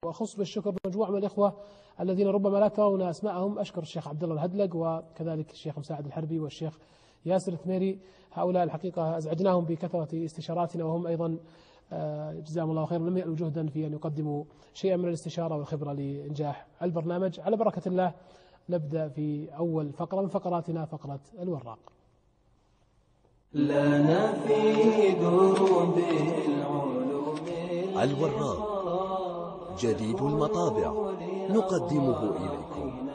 وأخص بالشكر مجموعة من الإخوة الذين ربما لا ترون أسماءهم. أشكر الشيخ عبد الله الهدلق وكذلك الشيخ مساعد الحربي والشيخ ياسر الثميري. هؤلاء الحقيقة أزعجناهم بكثرة استشاراتنا، وهم أيضا جزاهم الله خيرا لم يألوا جهدا في أن يقدموا شيئا من الاستشارة والخبرة لإنجاح البرنامج. على بركة الله نبدأ في أول فقرة من فقراتنا، فقرة الوراق. لنا في دروب العلوم الوراق جديد المطابع نقدمه إليكم.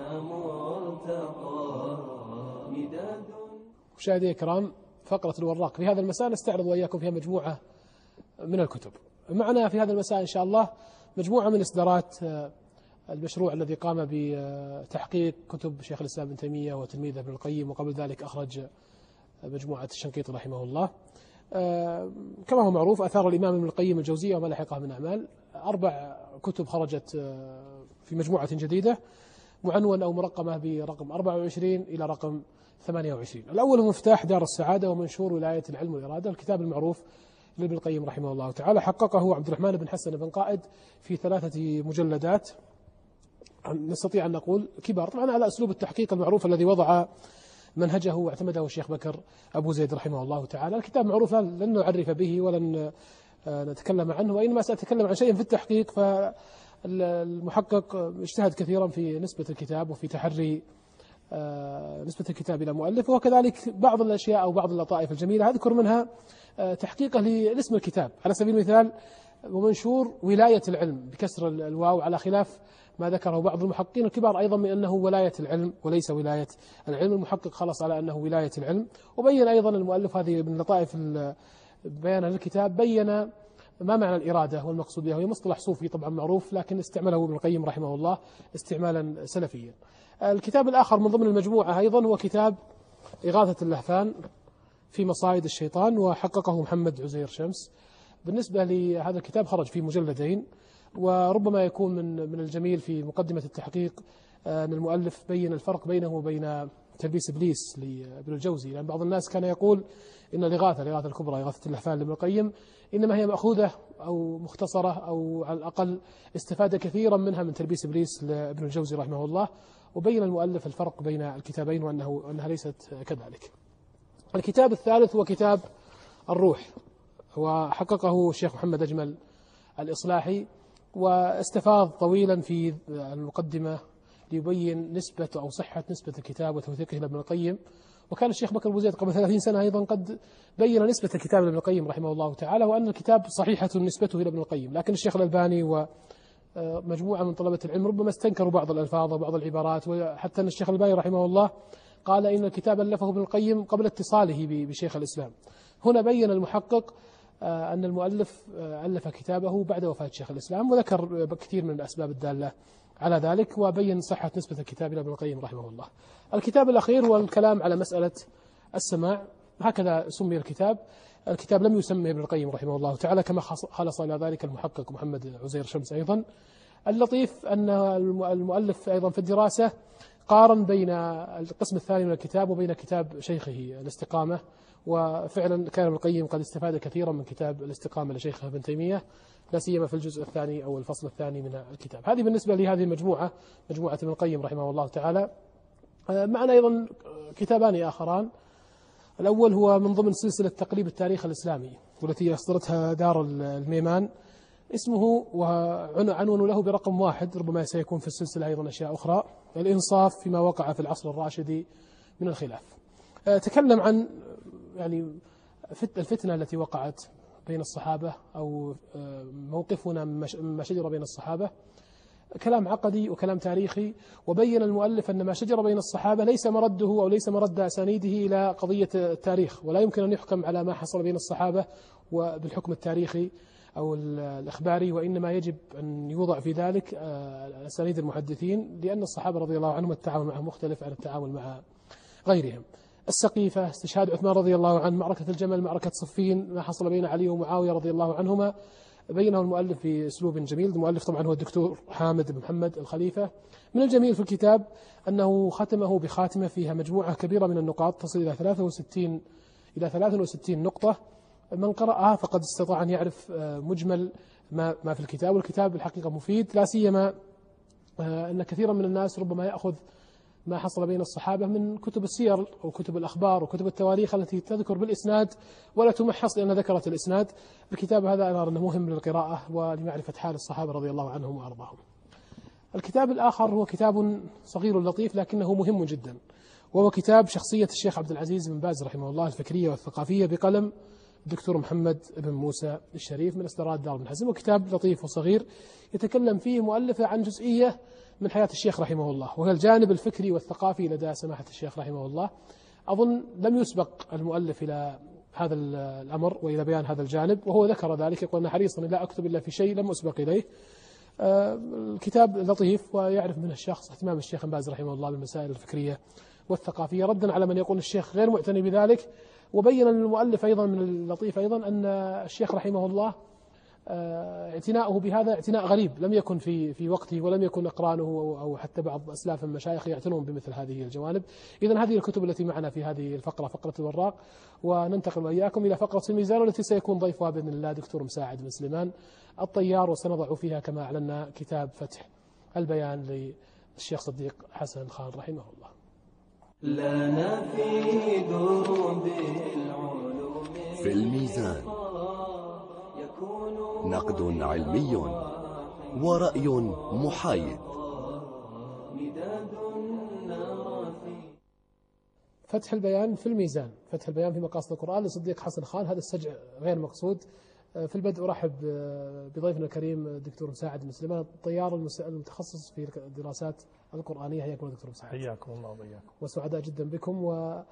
مشاهدي الكرام، فقرة الوراق في هذا المساء نستعرض وإياكم فيها مجموعة من الكتب. معنا في هذا المساء إن شاء الله مجموعة من إصدارات المشروع الذي قام بتحقيق كتب شيخ الإسلام ابن تيمية وتلميذه ابن القيم، وقبل ذلك أخرج مجموعة الشنقيطي رحمه الله. كما هو معروف أثار الإمام ابن القيم الجوزية وما لحقها من أعمال، 4 كتب خرجت في مجموعة جديدة معنونة أو مرقمة برقم 24 إلى رقم 28. الأول مفتاح دار السعادة ومنشور ولاية العلم والإرادة، الكتاب المعروف لابن القيم رحمه الله تعالى، حققه عبد الرحمن بن حسن بن قائد في 3 مجلدات نستطيع أن نقول كبار، طبعا على أسلوب التحقيق المعروف الذي وضع منهجه واعتمده الشيخ بكر أبو زيد رحمه الله تعالى. الكتاب معروف لن نعرف به ولن نتكلم عنه، وإنما سأتكلم عن شيء في التحقيق. فالمحقق اجتهد كثيرا في نسبة الكتاب وفي تحري نسبة الكتاب إلى مؤلفه، وكذلك بعض الأشياء أو بعض اللطائف الجميلة أذكر منها تحقيقه لاسم الكتاب. على سبيل المثال ومنشور ولاية العلم بكسر الواو، على خلاف ما ذكره بعض المحققين الكبار أيضا من أنه ولاية العلم وليس ولاية العلم. المحقق خلص على أنه ولاية العلم. وبين أيضا المؤلف هذه من لطائف بيان الكتاب، بين ما معنى الإرادة والمقصود بها، وهي مصطلح صوفي طبعا معروف لكن استعمله ابن القيم رحمه الله استعمالا سلفيا. الكتاب الآخر من ضمن المجموعة أيضا هو كتاب إغاثة اللهفان في مصائد الشيطان، وحققه محمد عزير شمس. بالنسبة لهذا الكتاب خرج في مجلدين، وربما يكون من الجميل في مقدمة التحقيق أن المؤلف بين الفرق بينه وبين تلبيس إبليس لابن الجوزي، لأن بعض الناس كان يقول إن الإغاثة الكبرى إغاثة اللهفان لابن القيم إنما هي مأخوذة أو مختصرة أو على الأقل استفاد كثيرا منها من تلبيس إبليس لابن الجوزي رحمه الله. وبين المؤلف الفرق بين الكتابين وأنها ليست كذلك. الكتاب الثالث هو كتاب الروح، وحققه الشيخ محمد أجمل الإصلاحي، واستفاض طويلا في المقدمة ليبين نسبة أو صحة نسبة الكتاب وتوثيقه لابن القيم. وكان الشيخ بكر أبو زيد قبل 30 سنة أيضا قد بين نسبة الكتاب لابن القيم رحمه الله تعالى، وأن الكتاب صحيحة نسبته إلى ابن القيم، لكن الشيخ الألباني ومجموعة من طلبة العلم ربما استنكروا بعض الألفاظ وبعض العبارات، وحتى أن الشيخ الألباني رحمه الله قال إن الكتاب ألفه ابن القيم قبل اتصاله بشيخ الإسلام. هنا بين المحقق أن المؤلف ألف كتابه بعد وفاة شيخ الإسلام، وذكر كثير من الأسباب الدالة على ذلك، وبين صحة نسبة الكتاب إلى ابن القيم رحمه الله. الكتاب الأخير هو الكلام على مسألة السماع، هكذا سمي الكتاب. الكتاب لم يسمه ابن القيم رحمه الله تعالى كما خلص إلى ذلك المحقق محمد عزير شمس أيضا. اللطيف أن المؤلف أيضا في الدراسة قارن بين القسم الثاني من الكتاب وبين كتاب شيخه الاستقامة، وفعلا كان ابن القيم قد استفاد كثيرا من كتاب الاستقامة لشيخه ابن تيمية، لا سيما في الجزء الثاني أو الفصل الثاني من الكتاب. هذه بالنسبة لهذه المجموعة، مجموعة ابن القيم رحمه الله تعالى. معنا أيضا كتابان آخران. الأول هو من ضمن سلسلة تقريب التاريخ الإسلامي والتي أصدرتها دار الميمان، اسمه وعنون له برقم 1، ربما سيكون في السلسلة أيضا أشياء أخرى، الإنصاف فيما وقع في العصر الراشدي من الخلاف. تكلم عن يعني الفتنة التي وقعت بين الصحابة أو موقفنا مما شجر بين الصحابة، كلام عقدي وكلام تاريخي. وبين المؤلف أن ما شجر بين الصحابة ليس مرده أو ليس مرد أسانيده إلى قضية التاريخ، ولا يمكن أن يحكم على ما حصل بين الصحابة وبالحكم التاريخي أو الإخباري، وإنما يجب أن يوضع في ذلك أسانيد المحدثين، لأن الصحابة رضي الله عنهم التعامل معهم مختلف عن التعامل مع غيرهم. السقيفة، استشهاد عثمان رضي الله عنه، معركة الجمل، معركة صفين، ما حصل بين علي ومعاوية رضي الله عنهما، بينه المؤلف في أسلوب جميل. المؤلف طبعا هو الدكتور حامد بن محمد الخليفة. من الجميل في الكتاب أنه ختمه بخاتمة فيها مجموعة كبيرة من النقاط تصل إلى 63 نقطة. من قرأها فقد استطاع أن يعرف مجمل ما في الكتاب. والكتاب الحقيقة مفيد، لا سيما أن كثيرا من الناس ربما يأخذ ما حصل بين الصحابة من كتب السير وكتب الأخبار وكتب التواريخ التي تذكر بالإسناد ولا تمحص لأنها ذكرت الإسناد. الكتاب هذا أنا أرى أنه مهم للقراءة ولمعرفة حال الصحابة رضي الله عنهم وأرضاهم. الكتاب الآخر هو كتاب صغير لطيف لكنه مهم جدا، وهو كتاب شخصية الشيخ عبد العزيز بن باز رحمه الله الفكرية والثقافية بقلم الدكتور محمد بن موسى الشريف من إصدارات دار بن حزم. وكتاب لطيف وصغير يتكلم فيه مؤلفة عن جزئية من حياة الشيخ رحمه الله، وهي الجانب الفكري والثقافي لدى سماحة الشيخ رحمه الله. أظن لم يسبق المؤلف إلى هذا الأمر وإلى بيان هذا الجانب، وهو ذكر ذلك، يقول أنا حريصا لا أكتب إلا في شيء لم أسبق إليه. الكتاب لطيف ويعرف منه الشخص اهتمام الشيخ باز رحمه الله بالمسائل الفكرية والثقافية، ردا على من يقول الشيخ غير معتني بذلك. وبين المؤلف أيضا من اللطيف أيضا أن الشيخ رحمه الله اعتناؤه بهذا اعتناء غريب لم يكن في وقته، ولم يكن أقرانه أو حتى بعض أسلاف المشايخ يعتنون بمثل هذه الجوانب. إذن هذه الكتب التي معنا في هذه الفقرة، فقرة الوراق، وننتقل وإياكم إلى فقرة الميزان والتي سيكون ضيفها بإذن الله دكتور مساعد بن سليمان الطيار، وسنضع فيها كما أعلنا كتاب فتح البيان للشيخ صديق حسن خان رحمه الله. لنا في دروب العلوم في الميزان نقد علمي ورأي محايد. فتح البيان في الميزان، فتح البيان في مقاصد القرآن لصديق حسن خان. هذا السجع غير مقصود. في البدء أرحب بضيفنا الكريم الدكتور مساعد بن سليمان الطيار المتخصص في الدراسات القرآنية. حياكم دكتور مساعد. حياكم الله وبياكم. وسعداء جدا بكم.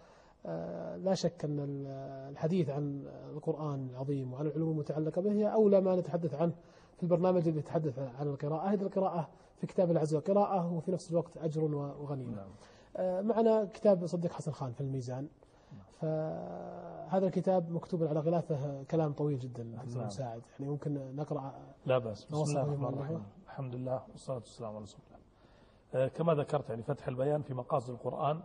ولا شك أن الحديث عن القرآن العظيم وعن العلوم المتعلقة به هي أولى ما نتحدث عنه في البرنامج اللي يتحدث عن القراءة. هذه القراءة في كتاب الله عز وجل قراءة وفي نفس الوقت أجر وغنيمة. معنا كتاب صديق حسن خان في الميزان. فهذا الكتاب مكتوب على غلافه كلام طويل جدا دكتور مساعد، يعني ممكن نقرأ. لا بأس. بسم الله الرحمن الرحيم. الحمد لله والصلاة والسلام على رسول الله. كما ذكرت يعني فتح البيان في مقاصد القرآن،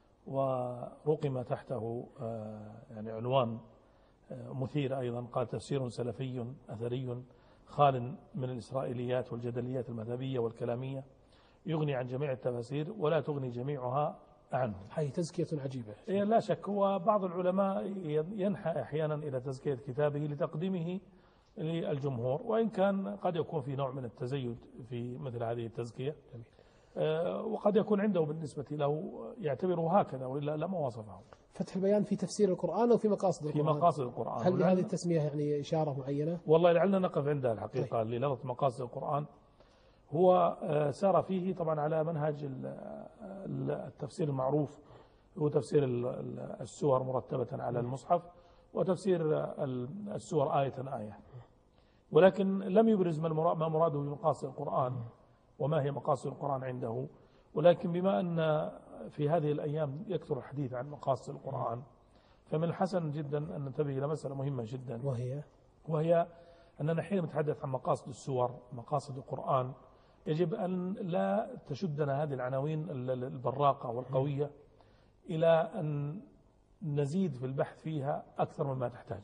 ورقم تحته يعني عنوان مثير أيضا، قال تفسير سلفي أثري خال من الإسرائيليات والجدليات المذهبية والكلامية، يغني عن جميع التفاسير ولا تغني جميعها عنه. هي تزكية عجيبة. لا شك. هو بعض العلماء ينحى أحيانا إلى تزكية كتابه لتقديمه للجمهور، وإن كان قد يكون في نوع من التزيد في مثل هذه التزكية، وقد يكون عنده بالنسبة له يعتبره هكذا وإلا لما وصفه. فتح البيان في تفسير القرآن أو في مقاصد القرآن؟ في مقاصد القرآن. هل هذه التسمية يعني إشارة معينة؟ والله لعلنا نقف عندها الحقيقة. طيب. للفظ مقاصد القرآن هو سار فيه طبعا على منهج التفسير المعروف، هو تفسير السور مرتبة على المصحف، وتفسير السور آية آية، ولكن لم يبرز ما مراده بمقاصد القرآن وما هي مقاصد القرآن عنده. ولكن بما أن في هذه الأيام يكثر الحديث عن مقاصد القرآن، فمن الحسن جدا أن ننتبه إلى مسألة مهمة جدا، وهي أننا حين نتحدث عن مقاصد السور مقاصد القرآن يجب أن لا تشدنا هذه العناوين البراقة والقوية إلى أن نزيد في البحث فيها أكثر مما تحتاج،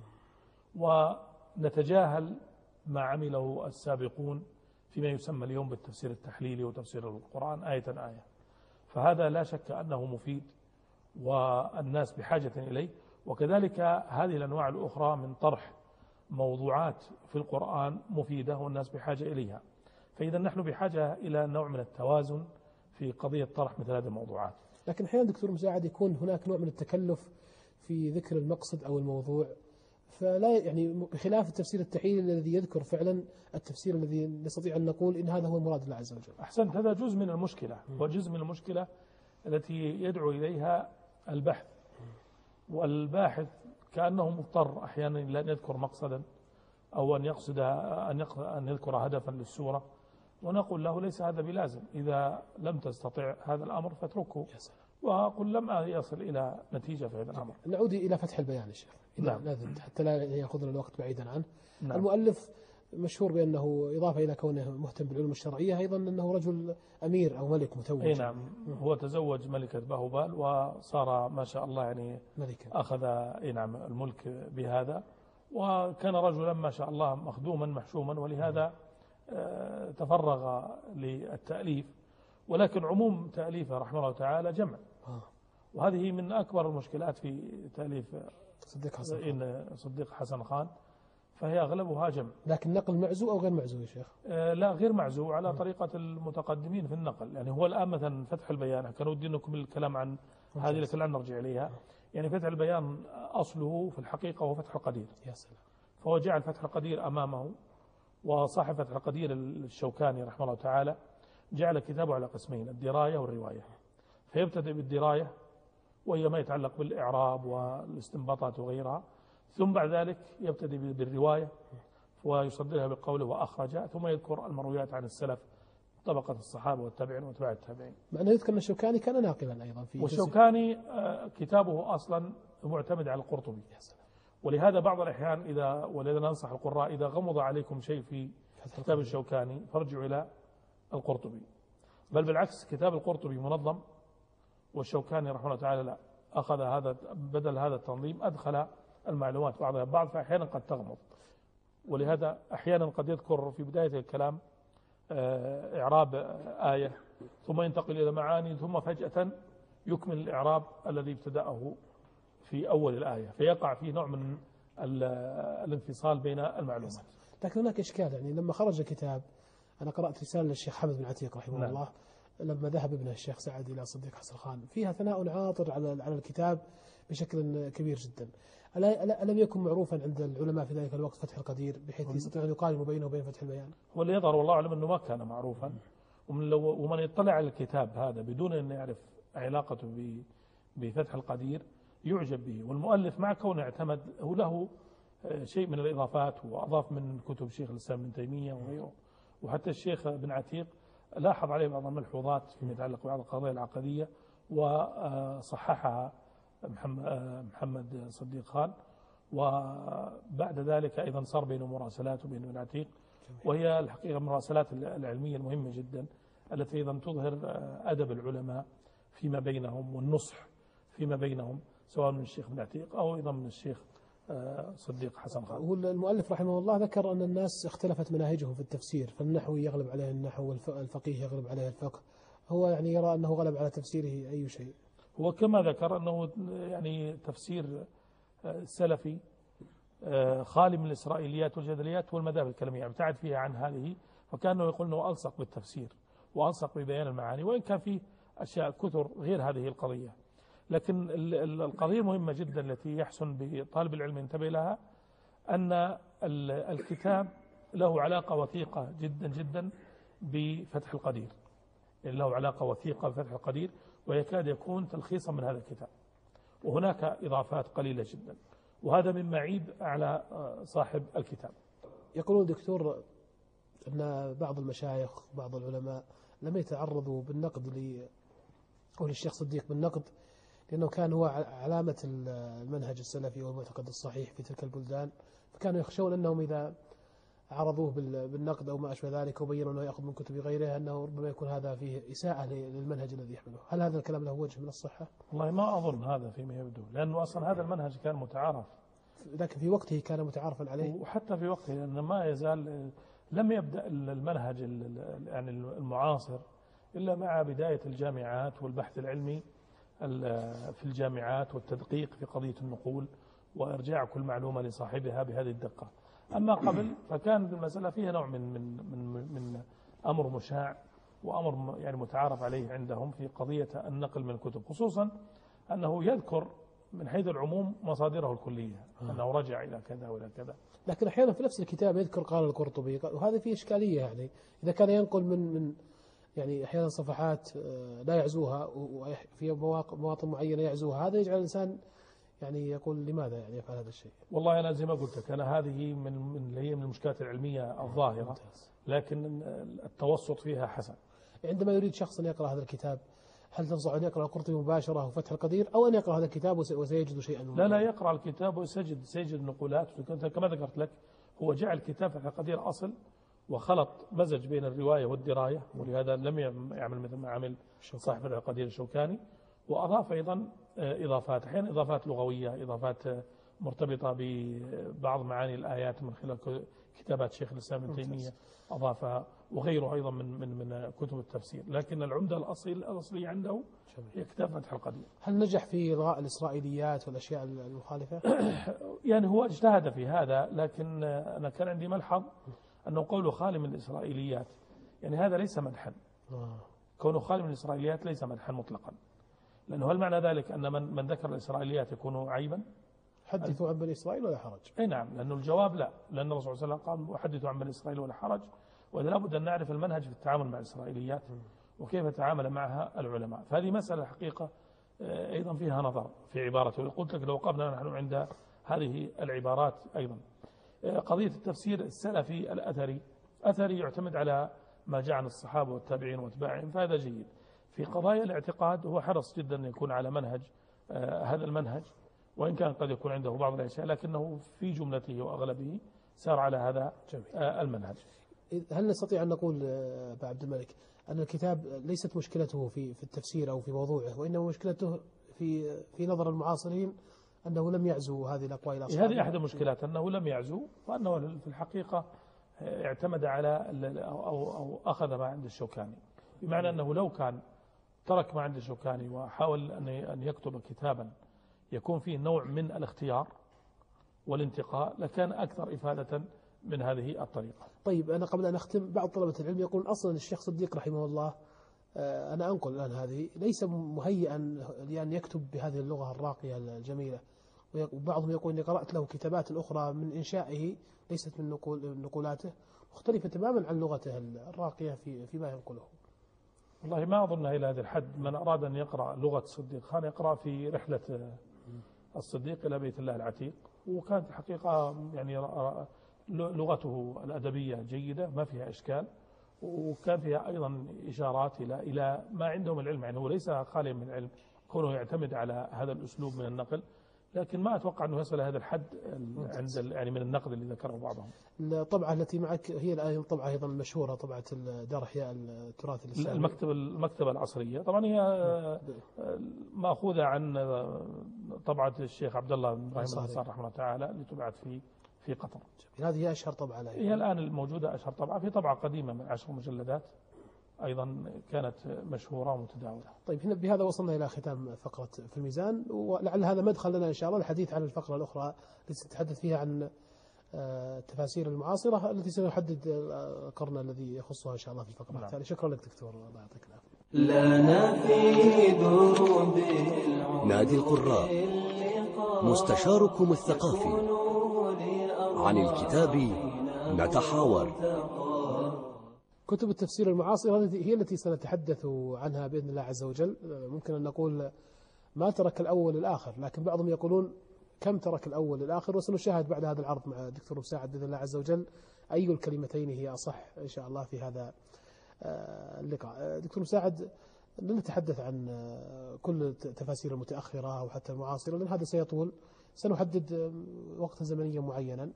ونتجاهل ما عمله السابقون فيما يسمى اليوم بالتفسير التحليلي وتفسير القرآن آية آية. فهذا لا شك أنه مفيد والناس بحاجة إليه. وكذلك هذه الأنواع الأخرى من طرح موضوعات في القرآن مفيدة والناس بحاجة إليها. فإذا نحن بحاجة إلى نوع من التوازن في قضية طرح مثل هذه الموضوعات. لكن أحيانا دكتور مساعد يكون هناك نوع من التكلف في ذكر المقصد أو الموضوع، فلا يعني بخلاف التفسير التحليلي الذي يذكر فعلا التفسير الذي نستطيع أن نقول إن هذا هو مراد الله عز وجل. أحسنت. هذا جزء من المشكلة، وجزء من المشكلة التي يدعو إليها البحث، والباحث كأنه مضطر أحيانا إلى أن يذكر مقصدا أو أن يقصد أن يذكر هدفا للسورة، ونقول له ليس هذا بلازم، إذا لم تستطع هذا الأمر فاتركه، وقل لم يصل إلى نتيجة في هذا الأمر. نعود إلى فتح البيان الشيخ. نعم. حتى لا يأخذنا الوقت بعيدا عنه. نعم. المؤلف مشهور بأنه إضافة إلى كونه مهتم بالعلوم الشرعية أيضا أنه رجل أمير أو ملك متوج. نعم. هو تزوج ملكة باهوبال وصار ما شاء الله يعني ملكا. أخذ نعم الملك بهذا، وكان رجلا ما شاء الله مخدوما محشوما، ولهذا تفرغ للتأليف، ولكن عموم تأليفه رحمه الله تعالى جمع، وهذه من أكبر المشكلات في تأليف صديق حسن خان، فهي أغلبها جمع. لكن نقل معزو أو غير معزو يا شيخ؟ لا، غير معزو على طريقة المتقدمين في النقل. يعني هو الآن مثلا فتح البيان، كانوا ودي نكمل الكلام عن هذه لكن لا نرجع إليها. يعني فتح البيان أصله في الحقيقة هو فتح القدير، يا سلام. فهو جعل فتح القدير أمامه، وصاحب فتح القدير الشوكاني رحمه الله تعالى جعل كتابه على قسمين: الدراية والرواية. فيبتدئ بالدراية وهي ما يتعلق بالإعراب والاستنباطات وغيرها، ثم بعد ذلك يبتدئ بالرواية ويصدرها بقوله وأخرج، ثم يذكر المرويات عن السلف طبقة الصحابة والتابعين وتبع التابعين. مع أنه يذكر أن الشوكاني كان ناقلا أيضا في والشوكاني كتابه أصلا معتمد على القرطبي، ولهذا بعض الأحيان ولذا ننصح القراء إذا غمض عليكم شيء في كتاب الشوكاني فارجعوا إلى القرطبي، بل بالعكس كتاب القرطبي منظم، والشوكاني رحمه الله تعالى لا، أخذ هذا بدل هذا التنظيم أدخل المعلومات بعضها بعض، فأحيانا قد تغمض، ولهذا أحيانا قد يذكر في بداية الكلام إعراب آية ثم ينتقل إلى معاني، ثم فجأة يكمل الإعراب الذي ابتدأه في أول الآية، فيقع فيه نوع من الانفصال بين المعلومات. لكن هناك إشكال، يعني لما خرج الكتاب، أنا قرأت رسالة للشيخ حمد بن عتيق رحمه نعم. الله لما ذهب ابنه الشيخ سعد إلى صديق حسن خان، فيها ثناء عاطر على الكتاب بشكل كبير جدا. ألم يكن معروفا عند العلماء في ذلك الوقت فتح القدير بحيث يستطيع أن يقارن بينه وبين فتح البيان؟ واللي يظهر والله أعلم أنه ما كان معروفا، ومن يطلع على الكتاب هذا بدون أن يعرف علاقته بفتح القدير يعجب به. والمؤلف مع كونه اعتمد هو له شيء من الإضافات، وأضاف من كتب شيخ الإسلام ابن تيمية وغيره، وحتى الشيخ بن عتيق لاحظ عليه بعض الملحوظات فيما يتعلق ببعض القضايا العقدية وصححها محمد صديق خان. وبعد ذلك أيضا صار بينه مراسلات وبين ابن عتيق، وهي الحقيقة المراسلات العلمية المهمة جدا التي أيضا تظهر أدب العلماء فيما بينهم والنصح فيما بينهم، سواء من الشيخ ابن عتيق أو أيضا من الشيخ صديق حسن خان. والمؤلف رحمه الله ذكر أن الناس اختلفت مناهجهم في التفسير، فالنحوي يغلب عليه النحو والفقيه يغلب عليه الفقه، هو يعني يرى أنه غلب على تفسيره أي شيء. هو كما ذكر أنه يعني تفسير سلفي خالي من الإسرائيليات والجدليات والمذاهب الكلامية، ابتعد فيها عن هذه، فكانه يقول أنه ألصق بالتفسير وألصق ببيان المعاني، وإن كان فيه أشياء كثر غير هذه القضية. لكن القضية المهمة جدا التي يحسن بطالب العلم ينتبه لها أن الكتاب له علاقة وثيقة جدا جدا بفتح القدير، له علاقة وثيقة بفتح القدير، ويكاد يكون تلخيصا من هذا الكتاب، وهناك إضافات قليلة جدا، وهذا مما يعيب على صاحب الكتاب. يقولون دكتور أن بعض المشايخ بعض العلماء لم يتعرضوا بالنقد للشيخ صديق بالنقد، لأنه كان هو علامة المنهج السلفي والمعتقد الصحيح في تلك البلدان، فكانوا يخشون أنهم إذا عرضوه بالنقد أو ما أشبه ذلك وبينوا أنه يأخذ من كتب غيره أنه ربما يكون هذا فيه إساءة للمنهج الذي يحمله. هل هذا الكلام له وجه من الصحة؟ والله ما أظن هذا فيما يبدو، لأنه أصلا هذا المنهج كان متعارف، لكن في وقته كان متعارفا عليه، وحتى في وقته لأنه ما يزال لم يبدأ المنهج يعني المعاصر إلا مع بداية الجامعات والبحث العلمي في الجامعات والتدقيق في قضية النقول وإرجاع كل معلومة لصاحبها بهذه الدقة. أما قبل فكان المسألة فيها نوع من أمر مشاع وأمر يعني متعارف عليه عندهم في قضية النقل من الكتب، خصوصا أنه يذكر من حيث العموم مصادره الكلية أنه رجع إلى كذا وإلى كذا، لكن أحيانا في نفس الكتاب يذكر قال القرطبي، وهذا فيه إشكالية. يعني إذا كان ينقل من يعني أحيانا صفحات لا يعزوها وفي مواطن معينة يعزوها، هذا يجعل الإنسان يعني يقول لماذا يعني يفعل هذا الشيء. والله أنا زي ما قلت لك أنا هذه من المشكلات العلمية الظاهرة، لكن التوسط فيها حسن. عندما يريد شخص أن يقرأ هذا الكتاب، هل تنصح أن يقرأ القرطبي مباشرة وفتح القدير، أو أن يقرأ هذا الكتاب وسيجد شيئا؟ لا يقرأ الكتاب وسيجد نقولات، كما ذكرت لك هو جعل كتاب فتح القدير أصل وخلط مزج بين الرواية والدراية، ولهذا لم يعمل مثل ما عمل صاحب فتح القدير الشوكاني، وأضاف أيضا إضافات، أحيانا إضافات لغوية، إضافات مرتبطة ببعض معاني الآيات من خلال كتابات شيخ الإسلام ابن تيمية أضافها، وغيره أيضا من كتب التفسير. لكن العمدة الأصلية عنده هي كتاب فتح القدير. هل نجح في إلغاء الإسرائيليات والأشياء المخالفة؟ يعني هو اجتهد في هذا، لكن أنا كان عندي ملحظ أنه قوله خالي من الإسرائيليات، يعني هذا ليس مدحا. كونه خالي من الإسرائيليات ليس مدحا مطلقا، لأنه هل معنى ذلك أن من ذكر الإسرائيليات يكون عيبا؟ حدثوا عن بني إسرائيل ولا حرج. أي نعم، لأنه الجواب لا، لأن الرسول صلى الله عليه وسلم قال وحدثوا عن بني إسرائيل ولا حرج. وإذا لابد أن نعرف المنهج في التعامل مع الإسرائيليات وكيف تعامل معها العلماء. فهذه مسألة حقيقة أيضا فيها نظر في عبارته. قلت لك لو وقفنا نحن عند هذه العبارات أيضا. قضية التفسير السلفي الأثري، أثري يعتمد على ما جاء عن الصحابة والتابعين واتباعهم، فهذا جيد. في قضايا الاعتقاد هو حرص جدا أن يكون على منهج هذا المنهج، وإن كان قد يكون عنده بعض الأشياء، لكنه في جملته وأغلبه سار على هذا المنهج. هل نستطيع أن نقول أبا عبد الملك أن الكتاب ليست مشكلته في التفسير أو في موضوعه، وإنما مشكلته في نظر المعاصرين أنه لم يعزو هذه الأقوال إلى أصحابه؟ هذه أحد المشكلات، أنه لم يعزو، وأنه في الحقيقة اعتمد على أو أخذ ما عند الشوكاني، بمعنى أنه لو كان ترك ما عند الشوكاني وحاول أن يكتب كتابا يكون فيه نوع من الاختيار والانتقاء لكان أكثر إفادة من هذه الطريقة. طيب أنا قبل أن أختم، بعض طلبة العلم يقول أصلا الشيخ صديق رحمه الله، أنا أنقل الآن هذه، ليس مهيئا لأن يكتب بهذه اللغة الراقية الجميلة، وبعضهم يقول أني قرأت له كتابات أخرى من إنشائه ليست من نقولاته، مختلفة تماما عن لغته الراقية فيما ينقله. والله ما أظنها إلى هذا الحد. من أراد أن يقرأ لغة الصديق خان يقرأ في رحلة الصديق إلى بيت الله العتيق، وكانت الحقيقة يعني لغته الأدبية جيدة ما فيها إشكال، وكان فيها أيضا إشارات إلى ما عندهم العلم، يعني هو ليس خاليا من العلم كونه يعتمد على هذا الأسلوب من النقل، لكن ما أتوقع أنه يصل هذا الحد عند يعني من النقد اللي ذكره بعضهم. الطبعة التي معك هي الآن طبعة أيضا مشهورة، طبعة دار إحياء التراث الإسلامي، المكتبة العصرية، طبعا هي مأخوذة عن طبعة الشيخ عبد الله بن إبراهيم الأنصاري رحمه الله تعالى اللي طبعت في قطر. هذه هي أشهر طبعة لها. هي الآن الموجودة أشهر طبعة، في طبعة قديمة من 10 مجلدات أيضا كانت مشهورة ومتداولة. طيب هنا بهذا وصلنا إلى ختام فقرة في الميزان، ولعل هذا مدخل لنا إن شاء الله الحديث عن الفقرة الأخرى التي نتحدث فيها عن التفاسير المعاصرة التي سنحدد القرن الذي يخصها إن شاء الله في الفقرة التالية. شكرا لك دكتور، الله يعطيك العافية. لنا في دروب نادي القراء، مستشاركم الثقافي، عن الكتاب نتحاور. كتب التفسير المعاصرة هي التي سنتحدث عنها بإذن الله عز وجل. ممكن أن نقول ما ترك الأول الآخر، لكن بعضهم يقولون كم ترك الأول الآخر، وسنشاهد بعد هذا العرض مع الدكتور مساعد بإذن الله عز وجل أي الكلمتين هي أصح إن شاء الله في هذا اللقاء. دكتور مساعد، لن نتحدث عن كل التفاسير المتأخرة أو حتى المعاصرة لأن هذا سيطول، سنحدد وقتا زمنيا معينا.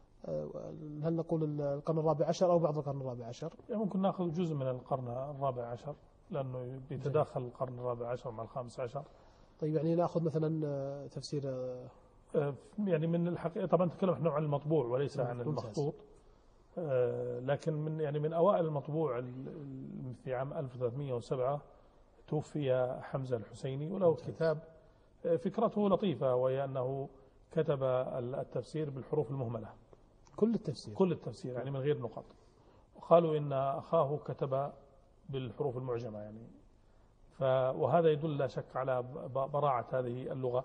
هل نقول القرن الرابع عشر أو بعض القرن الرابع عشر؟ يعني ممكن نأخذ جزء من القرن الرابع عشر لأنه بيتداخل القرن الرابع عشر مع الخامس عشر. طيب يعني نأخذ مثلا تفسير يعني من الحقيقة طبعا نتكلم نحن عن المطبوع وليس عن المخطوط، لكن من أوائل المطبوع في عام 1307 توفي حمزة الحسيني، وله كتاب فكرته لطيفة، وهي أنه كتب التفسير بالحروف المهملة، كل التفسير يعني من غير نقط. وقالوا إن أخاه كتب بالحروف المعجمة يعني، وهذا يدل لا شك على براعة هذه اللغة.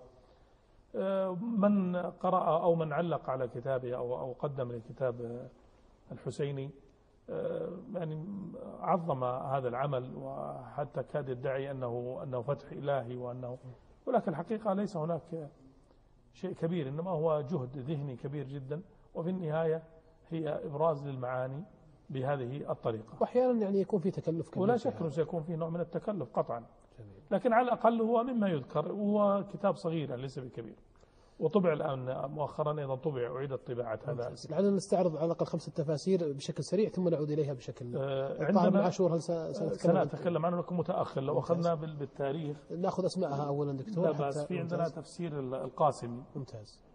من قرأ أو من علق على كتابه أو قدم لكتاب الحسيني يعني عظم هذا العمل، وحتى كاد يدعي أنه فتح إلهي ولكن الحقيقة ليس هناك شيء كبير، إنما هو جهد ذهني كبير جدا، وفي النهاية هي إبراز للمعاني بهذه الطريقة. وأحيانا يعني يكون في تكلف كبير، ولا شك أنه سيكون في نوع من التكلف قطعا، لكن على الأقل هو مما يذكر، وهو كتاب صغير يعني ليس بكبير، وطبع الآن مؤخرا أيضا أعيدت طباعة هذا. لعلنا نستعرض على الأقل 5 تفاسير بشكل سريع ثم نعود إليها بشكل عندما عاشور. هل سنتكلم عنه لكم متأخر لو أخذنا بالتاريخ. نأخذ أسماءها أولا دكتور. لا بس في عندنا تفسير القاسمي. ممتاز.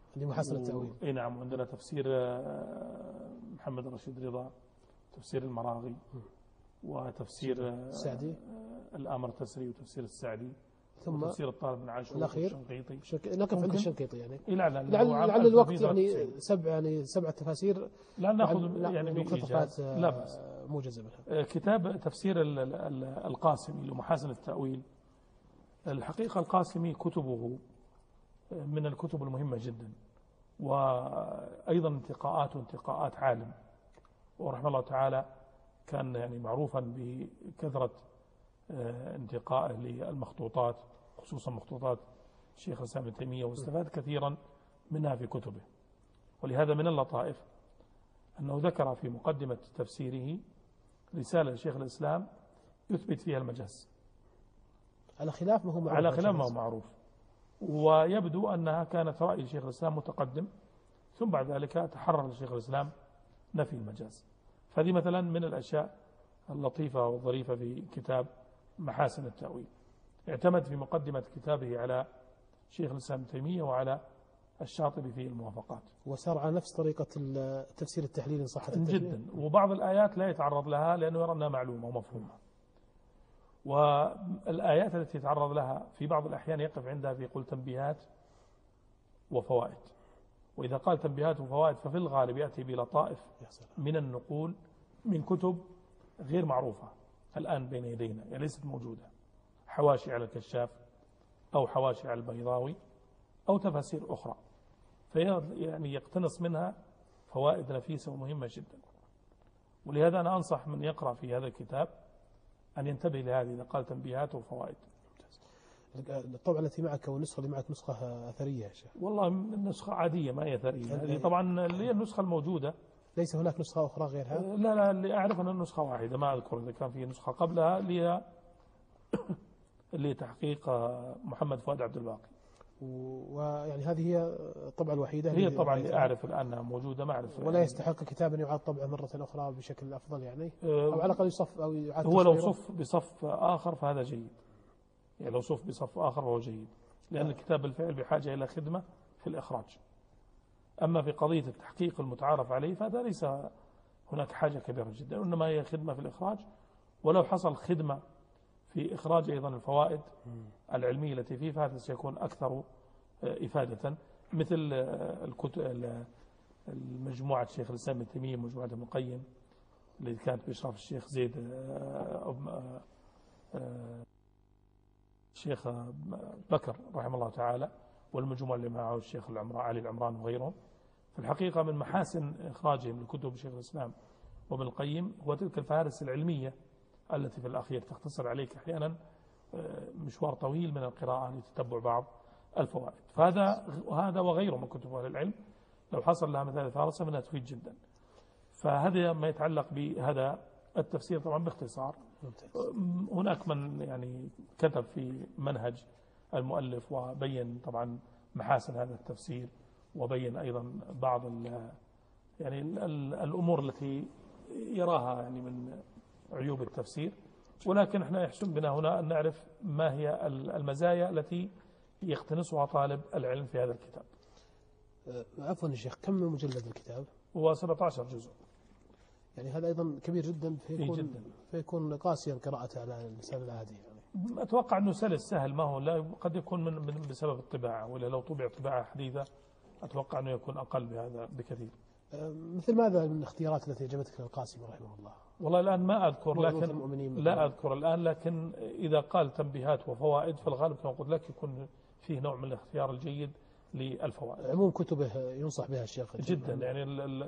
لمحاسن التأويل. اي نعم. وعندنا تفسير محمد رشيد رضا، تفسير المراغي، وتفسير السعدي، الآمر تسري، وتفسير السعدي، ثم تفسير الطالب بن عاشور الأخير والشنقيطي. نقف عند الشنقيطي يعني. لعل الوقت يعني سبع تفاسير. لا ناخذ يعني مقتطفات لا بأس موجزة منها. كتاب تفسير القاسمي لمحاسن التأويل. الحقيقة القاسمي كتبه من الكتب المهمة جدا، وأيضا انتقاءات عالم، ورحمه الله تعالى كان يعني معروفا بكثرة انتقائه للمخطوطات، خصوصا مخطوطات الشيخ الإسلام ابن تيمية، واستفاد كثيرا منها في كتبه. ولهذا من اللطائف أنه ذكر في مقدمة تفسيره رسالة لشيخ الإسلام يثبت فيها المجاز على خلاف ما هو معروف، ويبدو أنها كانت رأي شيخ الإسلام متقدم، ثم بعد ذلك تحرر شيخ الإسلام نفي المجاز. فهذه مثلا من الأشياء اللطيفة والظريفة في كتاب محاسن التأويل. اعتمد في مقدمة كتابه على شيخ الإسلام ابن تيمية وعلى الشاطبي في الموافقات، وسار على نفس طريقة التفسير التحليلي إن صحت جدا. وبعض الآيات لا يتعرض لها لأنه يرى أنها معلومة ومفهومة، والآيات التي يتعرض لها في بعض الأحيان يقف عندها في يقول تنبيهات وفوائد. وإذا قال تنبيهات وفوائد ففي الغالب يأتي بلطائف من النقول من كتب غير معروفة الآن بين يدينا، يعني ليست موجودة، حواشي على الكشاف أو حواشي على البيضاوي أو تفاسير أخرى، يعني يقتنص منها فوائد نفيسة ومهمة جدا. ولهذا أنا أنصح من يقرأ في هذا الكتاب أن ينتبه لهذه إذا قال تنبيهات وفوائد. الطبعة التي معك والنسخة اللي معك نسخة أثرية يا شيخ؟ والله النسخة عادية ما هي أثرية. هذه طبعا اللي هي النسخة الموجودة، ليس هناك نسخة أخرى غيرها؟ لا اللي أعرف أن النسخة واحدة، ما أذكر إذا كان في نسخة قبلها اللي تحقيق محمد فؤاد عبد الباقي. ويعني هذه هي الطبعة الوحيدة؟ هي طبعا اللي أعرف الآن موجودة، ما أعرف. ولا يستحق كتاب أن يعاد طبعه مرة أخرى بشكل أفضل يعني؟ أو على الأقل يصف أو يعاد هو لو صف بصف آخر فهذا جيد، يعني لو صف بصف آخر فهو جيد، لأن الكتاب بالفعل بحاجة إلى خدمة في الإخراج. أما في قضية التحقيق المتعارف عليه فهذا ليس هناك حاجة كبيرة جدا، إنما هي خدمة في الإخراج. ولو حصل خدمة في إخراج أيضا الفوائد العلمية التي فيه فهذا سيكون أكثر إفادة، مثل المجموعة الشيخ الإسلام ابن تيمية، مجموعة ابن القيم اللي كانت بإشراف الشيخ زيد الشيخ بكر رحمه الله تعالى، والمجموعة اللي معه الشيخ علي العمران وغيرهم. في الحقيقة من محاسن إخراجهم لكتب شيخ الإسلام وابن القيم هو تلك الفهارس العلمية التي في الأخير تختصر عليك أحيانا مشوار طويل من القراءة لتتبع بعض الفوائد. فهذا وغيره من كتب أهل العلم لو حصل لها مثل الفهرسة منها تفيد جدا. فهذا ما يتعلق بهذا التفسير طبعا باختصار. هناك من يعني كتب في منهج المؤلف وبين طبعا محاسن هذا التفسير، وبين أيضا بعض يعني الأمور التي يراها يعني من عيوب التفسير. ولكن احنا يحسن بنا هنا أن نعرف ما هي المزايا التي يقتنصها طالب العلم في هذا الكتاب. عفوا يا شيخ، كم مجلد الكتاب؟ هو 17 جزء، يعني هذا أيضا كبير جدا، فيكون قاسيا قراءته على الإنسان العادي يعني. أتوقع أنه سهل، ما هو لا قد يكون بسبب الطباعة، ولا لو طبع طباعة حديثة أتوقع أنه يكون أقل بهذا بكثير. مثل ماذا من الاختيارات التي أعجبتك للقاسم رحمه الله؟ والله الآن ما أذكر، لكن لا أذكر الآن، لكن إذا قال تنبيهات وفوائد فالغالب كما قلت لك يكون فيه نوع من الاختيار الجيد للفوائد. عموم كتبه ينصح بها الشيخ جدا، يعني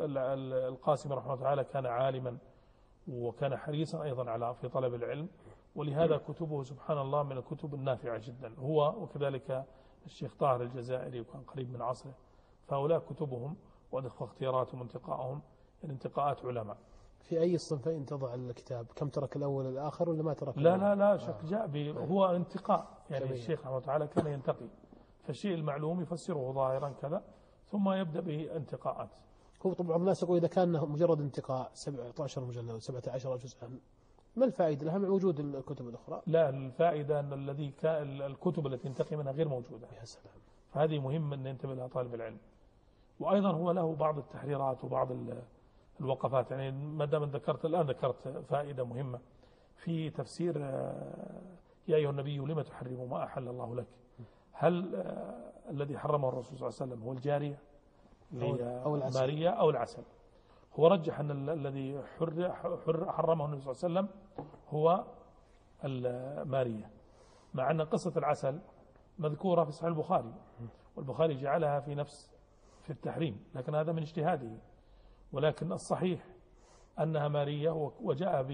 القاسم رحمه الله تعالى كان عالما وكان حريصا أيضا على في طلب العلم، ولهذا كتبه سبحان الله من الكتب النافعة جدا، هو وكذلك الشيخ طاهر الجزائري وكان قريب من عصره. فهؤلاء كتبهم واختياراتهم وانتقائهم انتقاءات علماء. في أي الصنفين تضع الكتاب؟ كم ترك الأول الآخر ولا ما ترك؟ لا شك جاء هو انتقاء، يعني الشيخ رحمه الله تعالى كان ينتقي، فالشيء المعلوم يفسره ظاهرا كذا ثم يبدأ به انتقاءات. هو طبعا الناس يقول إذا كان مجرد انتقاء 17 مجلد 17 جزءا ما الفائدة لها مع وجود الكتب الأخرى؟ لا، الفائدة أن الكتب التي ينتقي منها غير موجودة. يا سلام. فهذه مهم أن ينتبه لها طالب العلم. وأيضا هو له بعض التحريرات وبعض الوقفات. يعني ما دام الآن ذكرت فائدة مهمة في تفسير يا أيها النبي لما تحرم ما أحل الله لك. هل الذي حرمه الرسول صلى الله عليه وسلم هو الجارية أو مارية أو العسل؟ هو رجح أن الذي حرمه النبي صلى الله عليه وسلم هو المارية، مع أن قصة العسل مذكورة في صحيح البخاري، والبخاري جعلها في التحريم، لكن هذا من اجتهاده. ولكن الصحيح أنها مارية، وجاء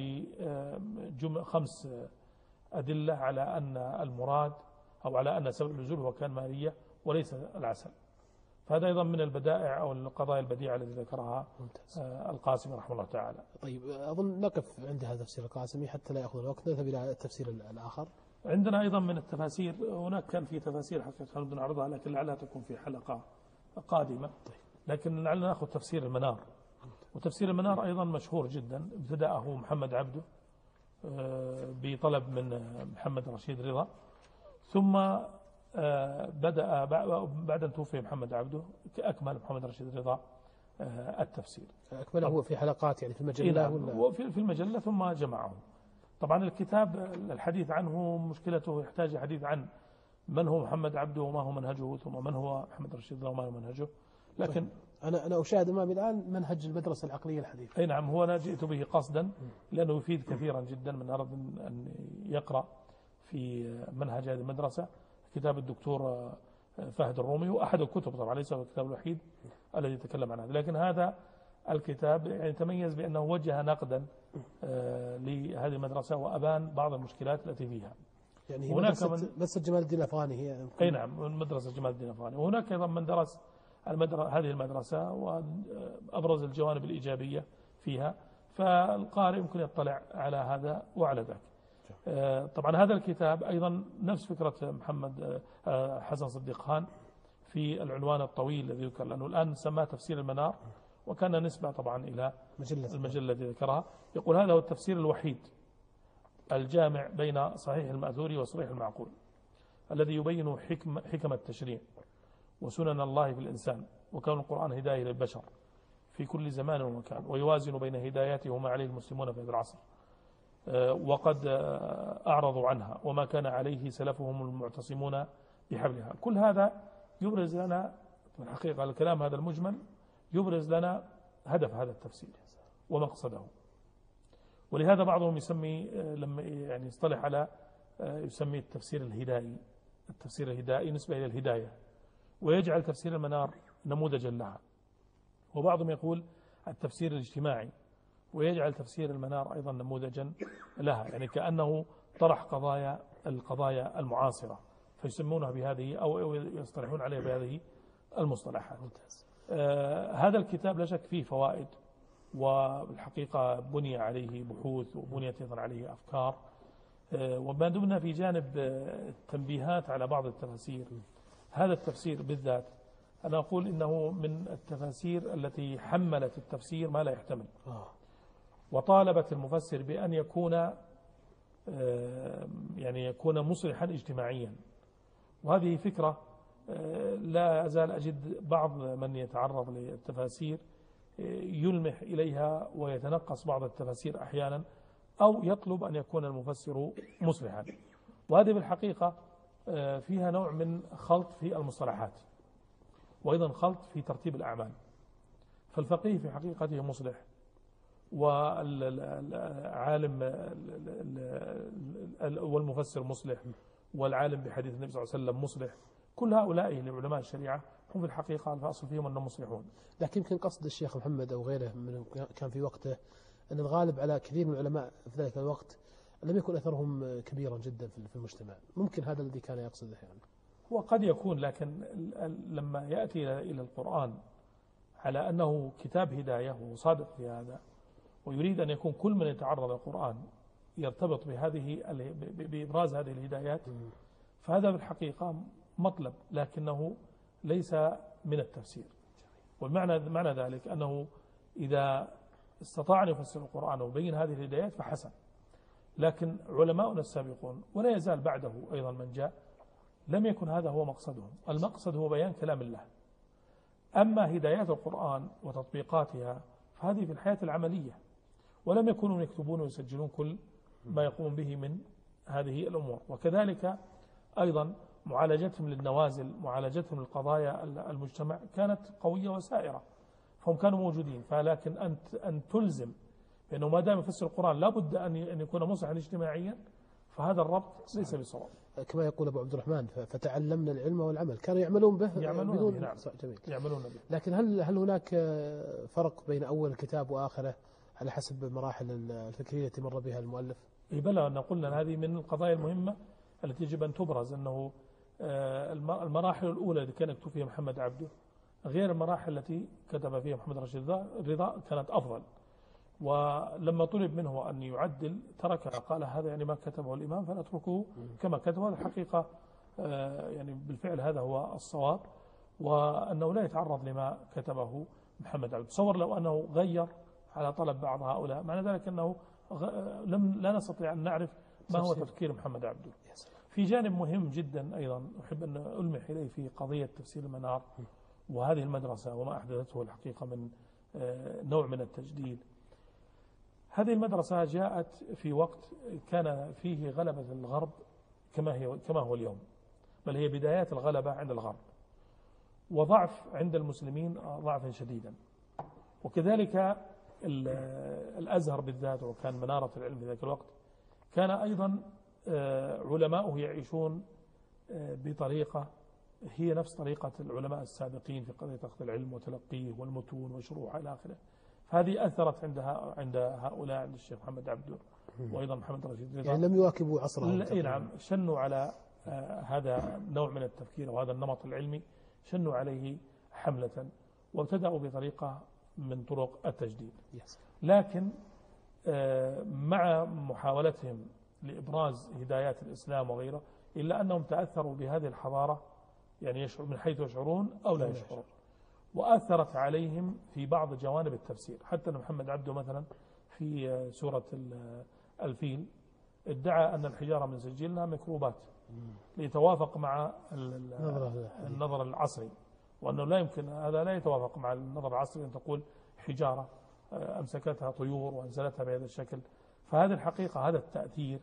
ب5 أدلة على أن المراد أو على أن سبب النزول هو كان مارية وليس العسل. فهذا أيضا من البدائع أو القضايا البديعة التي ذكرها القاسمي رحمه الله تعالى. طيب أظن نقف عند هذا التفسير القاسمي حتى لا يأخذ الوقت، نذهب إلى التفسير الآخر. عندنا أيضا من التفاسير، هناك كان في تفاسير حقيقة نريد نعرضها لكن لعلها تكون في حلقة قادمة. لكن لعلنا نأخذ تفسير المنار. وتفسير المنار أيضا مشهور جدا، ابتدأه محمد عبده بطلب من محمد رشيد رضا، ثم بدأ بعد أن توفي محمد عبده أكمل محمد رشيد رضا التفسير. أكمله هو في حلقات يعني في المجلة ولا في المجلة ثم جمعه. طبعا الكتاب الحديث عنه مشكلته يحتاج حديث عن من هو محمد عبده وما هو منهجه، ثم من هو محمد رشيد رضا وما هو منهجه. لكن أنا أشاهد أمامي الآن منهج المدرسة العقلية الحديثة. أي نعم، هو أنا جئت به قصدا لأنه يفيد كثيرا جدا من أراد أن يقرأ في منهج هذه المدرسة. كتاب الدكتور فهد الرومي، وأحد الكتب طبعا ليس هو الكتاب الوحيد الذي يتكلم عن هذا، لكن هذا الكتاب يعني تميز بأنه وجه نقدا لهذه المدرسة وأبان بعض المشكلات التي فيها. يعني هناك مدرسة جمال الدين الأفغاني هي. أي نعم، مدرسة جمال الدين الأفغاني. وهناك أيضا من درس هذه المدرسة وأبرز الجوانب الإيجابية فيها، فالقارئ يمكن يطلع على هذا وعلى ذاك. طبعا هذا الكتاب أيضا نفس فكرة محمد حسن صديق خان في العنوان الطويل الذي يذكر، لأنه الآن سماه تفسير المنار، وكان نسبة طبعا إلى المجلة التي ذكرها. يقول هذا هو التفسير الوحيد الجامع بين صحيح المأثور وصريح المعقول، الذي يبين حكم التشريع وسنن الله في الإنسان، وكون القرآن هداية للبشر في كل زمان ومكان، ويوازن بين هداياته وما عليه المسلمون في هذا العصر، وقد أعرضوا عنها وما كان عليه سلفهم المعتصمون بحبلها. كل هذا يبرز لنا الحقيقة، الكلام هذا المجمل يبرز لنا هدف هذا التفسير ومقصده. ولهذا بعضهم يسمي لما يعني يصطلح على يسمي التفسير الهدائي، التفسير الهدائي نسبة إلى الهداية، ويجعل تفسير المنار نموذجا لها. وبعضهم يقول التفسير الاجتماعي، ويجعل تفسير المنار أيضا نموذجا لها، يعني كأنه طرح القضايا المعاصرة فيسمونها بهذه أو يصطلحون عليها بهذه المصطلحات. هذا الكتاب لا شك فيه فوائد، والحقيقة بني عليه بحوث وبنيت أيضا عليه أفكار. وما دمنا في جانب التنبيهات على بعض التفاسير، هذا التفسير بالذات أنا أقول إنه من التفاسير التي حملت التفسير ما لا يحتمل، وطالبت المفسر بأن يكون مصلحا اجتماعيا. وهذه فكرة لا أزال أجد بعض من يتعرض للتفاسير يلمح إليها ويتنقص بعض التفاسير أحيانا، أو يطلب أن يكون المفسر مصلحا. وهذه بالحقيقة فيها نوع من خلط في المصطلحات، وأيضا خلط في ترتيب الأعمال. فالفقيه في حقيقته مصلح، والعالم والمفسر مصلح، والعالم بحديث النبي صلى الله عليه وسلم مصلح. كل هؤلاء لعلماء الشريعة هم في الحقيقة الأصل فيهم أنهم مصلحون. لكن يمكن قصد الشيخ محمد أو غيره من كان في وقته أن الغالب على كثير من العلماء في ذلك الوقت لم يكن أثرهم كبيرا جدا في المجتمع. ممكن هذا الذي كان يقصده يعني. وقد يكون، لكن لما يأتي إلى القرآن على أنه كتاب هداية وصادق في هذا، ويريد أن يكون كل من يتعرض للقرآن يرتبط بإبراز هذه الهدايات، فهذا بالحقيقة مطلب لكنه ليس من التفسير. والمعنى ذلك أنه إذا استطاع أن يفسر القرآن وبين هذه الهدايات فحسن. لكن علماؤنا السابقون ولا يزال بعده أيضا من جاء لم يكن هذا هو مقصدهم. المقصد هو بيان كلام الله، أما هدايات القرآن وتطبيقاتها فهذه في الحياة العملية، ولم يكونوا يكتبون ويسجلون كل ما يقوم به من هذه الأمور. وكذلك أيضا معالجتهم للنوازل، معالجتهم للقضايا المجتمع كانت قوية وسائرة، فهم كانوا موجودين. فلكن أن تلزم بأنه ما دام يفسر القرآن لابد أن يكون مصلحا اجتماعيا، فهذا الربط ليس بصواب. كما يقول أبو عبد الرحمن فتعلمنا العلم والعمل، كانوا يعملون به بدون نعم. جميل. يعملون به. لكن هل هناك فرق بين أول الكتاب وآخره على حسب مراحل الفكرية التي مر بها المؤلف؟ بلى، أن قلنا هذه من القضايا المهمة التي يجب أن تبرز، أنه المراحل الأولى التي كان يكتب فيها محمد عبده غير المراحل التي كتب فيها محمد رشيد رضا كانت أفضل. ولما طلب منه أن يعدل تركها، قال هذا يعني ما كتبه الإمام فنتركه كما كتبه. هذا الحقيقة يعني بالفعل هذا هو الصواب، وأنه لا يتعرض لما كتبه محمد عبده. تصور لو أنه غير على طلب بعض هؤلاء، معنى ذلك أنه لا نستطيع أن نعرف ما هو تفكير محمد عبده. في جانب مهم جدا أيضا أحب أن ألمح إليه في قضية تفسير المنار وهذه المدرسة وما أحدثته الحقيقة من نوع من التجديد. هذه المدرسة جاءت في وقت كان فيه غلبة الغرب كما هو اليوم، بل هي بدايات الغلبة عند الغرب، وضعف عند المسلمين ضعفا شديدا. وكذلك الأزهر بالذات، وكان منارة العلم في ذاك الوقت، كان أيضا علماؤه يعيشون بطريقة هي نفس طريقة العلماء السابقين في قضية أخذ العلم وتلقيه والمتون وشروحه إلى آخره. فهذه أثرت عند هؤلاء، عند الشيخ محمد عبده وأيضا محمد رشيد رضا، يعني لم يواكبوا عصره. نعم، شنوا على هذا النوع من التفكير وهذا النمط العلمي، شنوا عليه حملة وابتدأوا بطريقة من طرق التجديد. لكن مع محاولتهم لإبراز هدايات الإسلام وغيره، إلا أنهم تأثروا بهذه الحضارة، يعني يشعر من حيث يشعرون أو لا يشعرون، وأثرت عليهم في بعض جوانب التفسير. حتى أن محمد عبده مثلا في سورة الفيل ادعى أن الحجارة من سجلها ميكروبات ليتوافق مع النظر العصري، وأنه لا يمكن، هذا لا يتوافق مع النظر العصري أن تقول حجارة أمسكتها طيور وأنزلتها بهذا الشكل. فهذه الحقيقة، هذا التأثير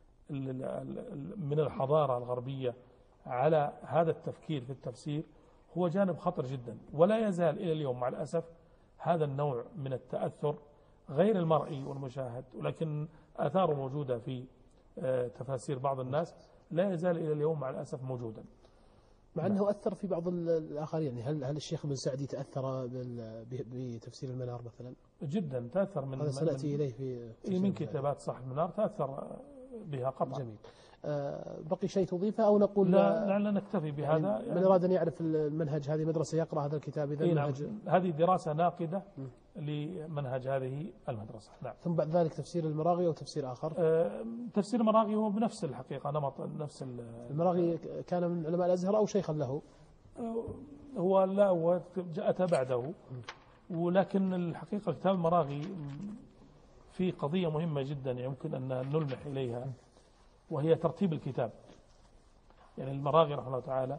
من الحضارة الغربية على هذا التفكير في التفسير هو جانب خطر جدا، ولا يزال إلى اليوم مع الأسف هذا النوع من التأثر غير المرئي والمشاهد، ولكن آثاره موجودة في تفاسير بعض الناس، لا يزال إلى اليوم مع الأسف موجودا. مع أنه أثر في بعض الآخرين. يعني هل الشيخ ابن سعدي تأثر بتفسير المنار مثلا؟ جدا تأثر من، هذا سنأتي إليه في من كتابات صاحب المنار، تأثر بها قطعا. جميل. بقي شيء تضيفه أو نقول لا نكتفي بهذا؟ يعني من أراد أن يعرف المنهج، هذه مدرسة يقرأ هذا الكتاب إذا المنهج. هذه دراسة ناقدة لمنهج هذه المدرسة. نعم. ثم بعد ذلك تفسير المراغي أو تفسير آخر؟ تفسير المراغي هو بنفس الحقيقة، نمط نفس المراغي كان من علماء الأزهر أو شيخا له؟ هو لا، هو أتى بعده. ولكن الحقيقة كتاب المراغي في قضية مهمة جدا يمكن أن نلمح إليها، وهي ترتيب الكتاب. يعني المراغي رحمه الله تعالى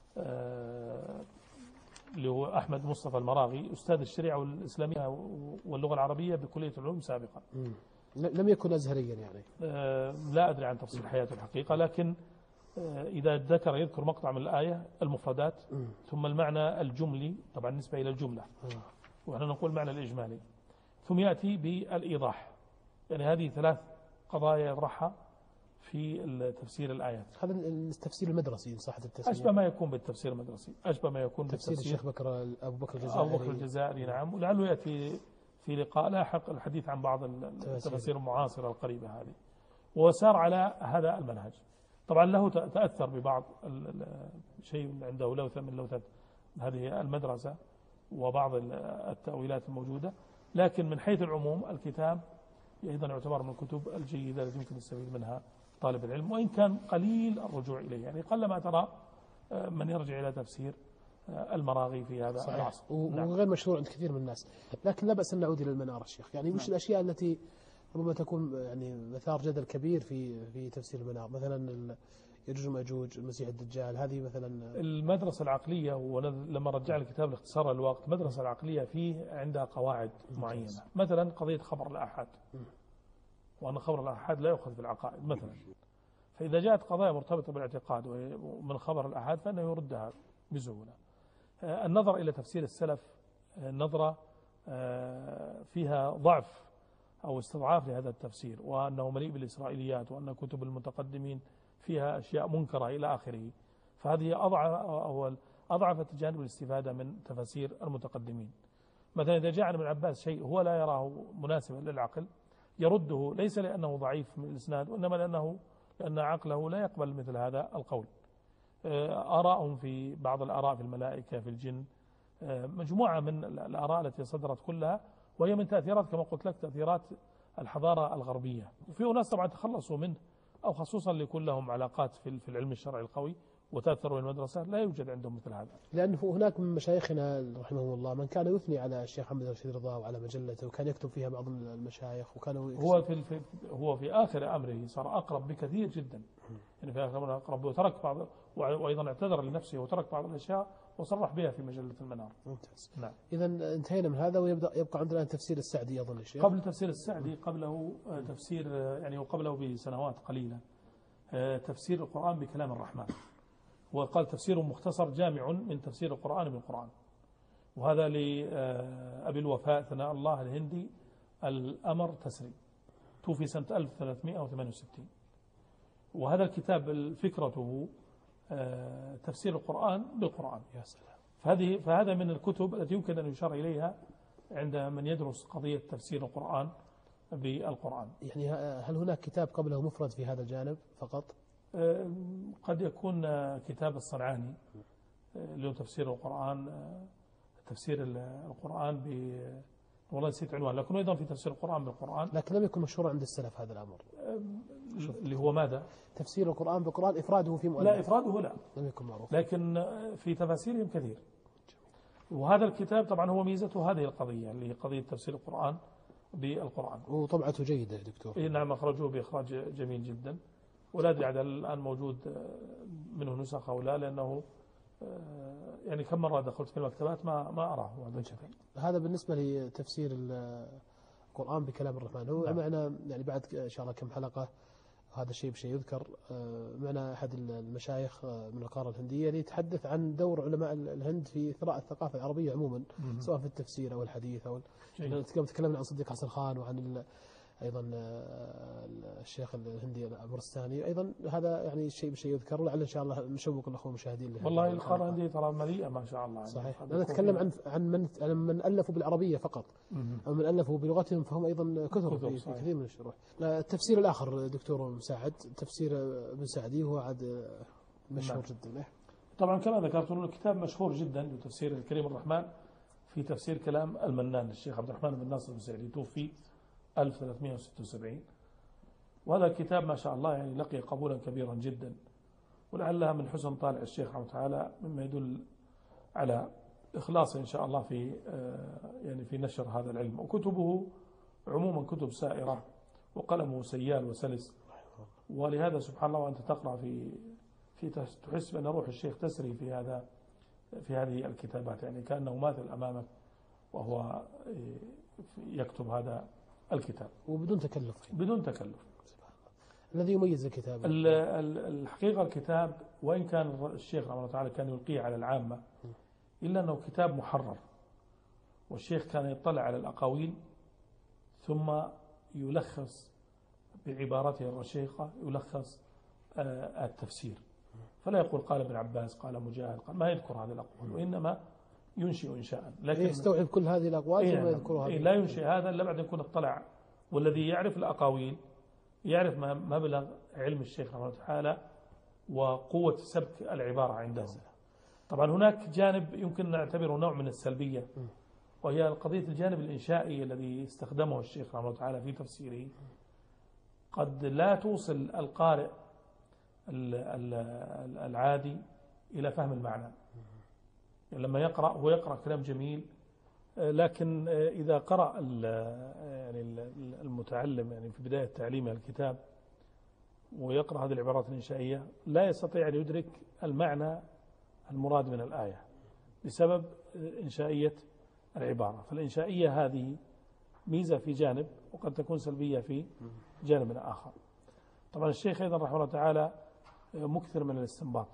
اللي هو أحمد مصطفى المراغي، أستاذ الشريعة والإسلامية واللغة العربية بكلية العلوم سابقا. لم يكن أزهريا يعني؟ لا أدري عن تفصيل حياته الحقيقة، لكن إذا يذكر مقطع من الآية المفردات ثم المعنى الجملي، طبعا بالنسبة إلى الجملة، ونحن نقول المعنى الإجمالي، ثم يأتي بالإيضاح. يعني هذه 3 قضايا يطرحها في تفسير الآيات. هذا التفسير المدرسي إن صح التسمية؟ أشبه ما يكون بالتفسير المدرسي، أشبه ما يكون تفسير الشيخ أبو بكر الجزائري. نعم. ولعله يأتي في لقاء لاحق الحديث عن بعض التفاسير المعاصرة القريبة هذه. وسار على هذا المنهج. طبعا له تأثر ببعض شيء عنده لوثة من لوثة هذه المدرسة وبعض التأويلات الموجودة، لكن من حيث العموم الكتاب أيضا يعتبر من الكتب الجيدة التي يمكن يستفيد منها طالب العلم، وإن كان قليل الرجوع إليه. يعني قلما ترى من يرجع إلى تفسير المراغي في هذا العصر. وغير مشروع عند كثير من الناس. لكن لا بأس أن نعود إلى المنار الشيخ. يعني مش الأشياء التي ربما تكون يعني مثار جدل كبير في تفسير المنار، مثلا يجوج وماجوج، المسيح الدجال، هذه مثلا. المدرسة العقلية، ولما رجع الكتاب لاختصار الوقت، المدرسة العقلية فيه عندها قواعد معينة. مثلا قضية خبر الآحاد، وأن خبر الآحاد لا يؤخذ في العقائد مثلا. فإذا جاءت قضايا مرتبطة بالاعتقاد ومن خبر الآحاد فإنه يردها بسهولة. النظر إلى تفسير السلف نظرة فيها ضعف أو استضعاف لهذا التفسير، وأنه مليء بالإسرائيليات، وأن كتب المتقدمين فيها أشياء منكرة إلى آخره. فهذه أضعفت جانب الاستفادة من تفاسير المتقدمين. مثلا إذا جاء عن ابن عباس شيء هو لا يراه مناسبا للعقل يرده، ليس لأنه ضعيف من الإسناد، وإنما لأن عقله لا يقبل مثل هذا القول. آراءهم في بعض الآراء في الملائكة، في الجن، مجموعة من الآراء التي صدرت كلها، وهي من تأثيرات كما قلت لك تأثيرات الحضارة الغربية. وفي ناس طبعا تخلصوا منه، أو خصوصا ليكون لهم علاقات في العلم الشرعي القوي وتأثروا بالمدرسة، لا يوجد عندهم مثل هذا. لأنه هناك من مشايخنا رحمهم الله من كان يثني على الشيخ محمد رشيد رضا وعلى مجلته، وكان يكتب فيها بعض المشايخ، وكانوا هو في آخر أمره صار أقرب بكثير جدا، يعني في آخر أمره أقرب، وترك بعض، وأيضا اعتذر لنفسه وترك بعض الأشياء وصرح بها في مجلة المنار. ممتاز. نعم. إذا انتهينا من هذا، ويبقى عندنا تفسير السعدي أظن الشيخ. قبل تفسير السعدي قبله تفسير، يعني وقبله بسنوات قليلة، تفسير القرآن بكلام الرحمن، وقال تفسير مختصر جامع من تفسير القرآن بالقرآن. وهذا لأبي الوفاء ثناء الله الهندي الأمر تسري، توفي سنة 1368. وهذا الكتاب فكرته تفسير القرآن بالقرآن. يا سلام. فهذا من الكتب التي يمكن أن يشار إليها عند من يدرس قضية تفسير القرآن بالقرآن. يعني هل هناك كتاب قبله مفرد في هذا الجانب فقط؟ قد يكون كتاب الصنعاني له تفسير القرآن، تفسير القرآن والله نسيت عنوان، لكن أيضا في تفسير القرآن بالقرآن. لكن لم يكن مشهورا عند السلف هذا الأمر. اللي هو ماذا؟ تفسير القرآن بالقرآن إفراده في مؤلف. لا، إفراده لا، لم يكن معروف، لكن في تفاسيرهم كثير. وهذا الكتاب طبعا هو ميزته هذه القضية، اللي هي قضية تفسير القرآن بالقرآن. وطبعته جيدة يا دكتور. نعم، أخرجوه بإخراج جميل جدا، ولا أدري عاد الآن موجود منه نسخ أو لا، لأنه يعني كم مرة دخلت في المكتبات ما أراه هذا بالنسبة لتفسير القرآن بكلام الرحمن. هو نعم. معنا يعني بعد إن شاء الله كم حلقة، هذا الشيء بشيء يذكر، معنا أحد المشايخ من القارة الهندية يتحدث عن دور علماء الهند في إثراء الثقافة العربية عموما، سواء في التفسير أو الحديث أو تكلمنا عن صديق حسن خان، وعن أيضا الشيخ الهندي البرستاني أيضا. هذا يعني شيء بشيء يذكر، ولعل إن شاء الله نشوق الأخوة المشاهدين له. والله القارة الهندية ترى مليئة ما شاء الله. صحيح. أنا أتكلم عن من ألفوا بالعربية فقط، أو من ألفوا بلغتهم، فهم أيضا كثر في كثير من الشروح. التفسير الآخر دكتور مساعد، تفسير ابن سعدي، هو عاد مشهور جدا. طبعا كما ذكرت له كتاب مشهور جدا لتفسير الكريم الرحمن في تفسير كلام المنان الشيخ عبد الرحمن بن ناصر السعدي، توفي 1376. وهذا الكتاب ما شاء الله يعني لقي قبولا كبيرا جدا، ولعلها من حسن طالع الشيخ رحمه الله تعالى مما يدل على إخلاصه إن شاء الله في يعني في نشر هذا العلم. وكتبه عموما كتب سائرة، وقلمه سيال وسلس، ولهذا سبحان الله وأنت تقرأ في تحس بأن روح الشيخ تسري في هذه الكتابات، يعني كأنه ماثل أمامك وهو يكتب هذا الكتاب وبدون تكلف. بدون تكلف. الذي يميز الكتاب الحقيقة الكتاب وإن كان الشيخ رحمه الله تعالى كان يلقيه على العامة، إلا أنه كتاب محرر، والشيخ كان يطلع على الأقاويل ثم يلخص بعبارته الرشيقة، يلخص التفسير، فلا يقول قال ابن عباس قال مجاهد، ما يذكر هذه الأقوال، وإنما ينشئ إنشاء، لكن يستوعب كل هذه الأقوال ثم يذكرها. لا ينشئ هذا إلا بعد يكون اطلع، والذي يعرف الأقاويل يعرف مبلغ علم الشيخ رحمه الله تعالى وقوة سبك العبارة عنده. طبعا هناك جانب يمكن نعتبره نوع من السلبية، وهي قضية الجانب الإنشائي الذي استخدمه الشيخ رحمه الله تعالى في تفسيره. قد لا توصل القارئ العادي إلى فهم المعنى، يعني لما يقرأ هو يقرأ كلام جميل، لكن إذا قرأ يعني المتعلم يعني في بداية تعليمه الكتاب ويقرأ هذه العبارات الإنشائية لا يستطيع أن يدرك المعنى المراد من الآية بسبب إنشائية العبارة. فالإنشائية هذه ميزة في جانب وقد تكون سلبية في جانب آخر. طبعا الشيخ أيضا رحمه الله تعالى مكثر من الاستنباط،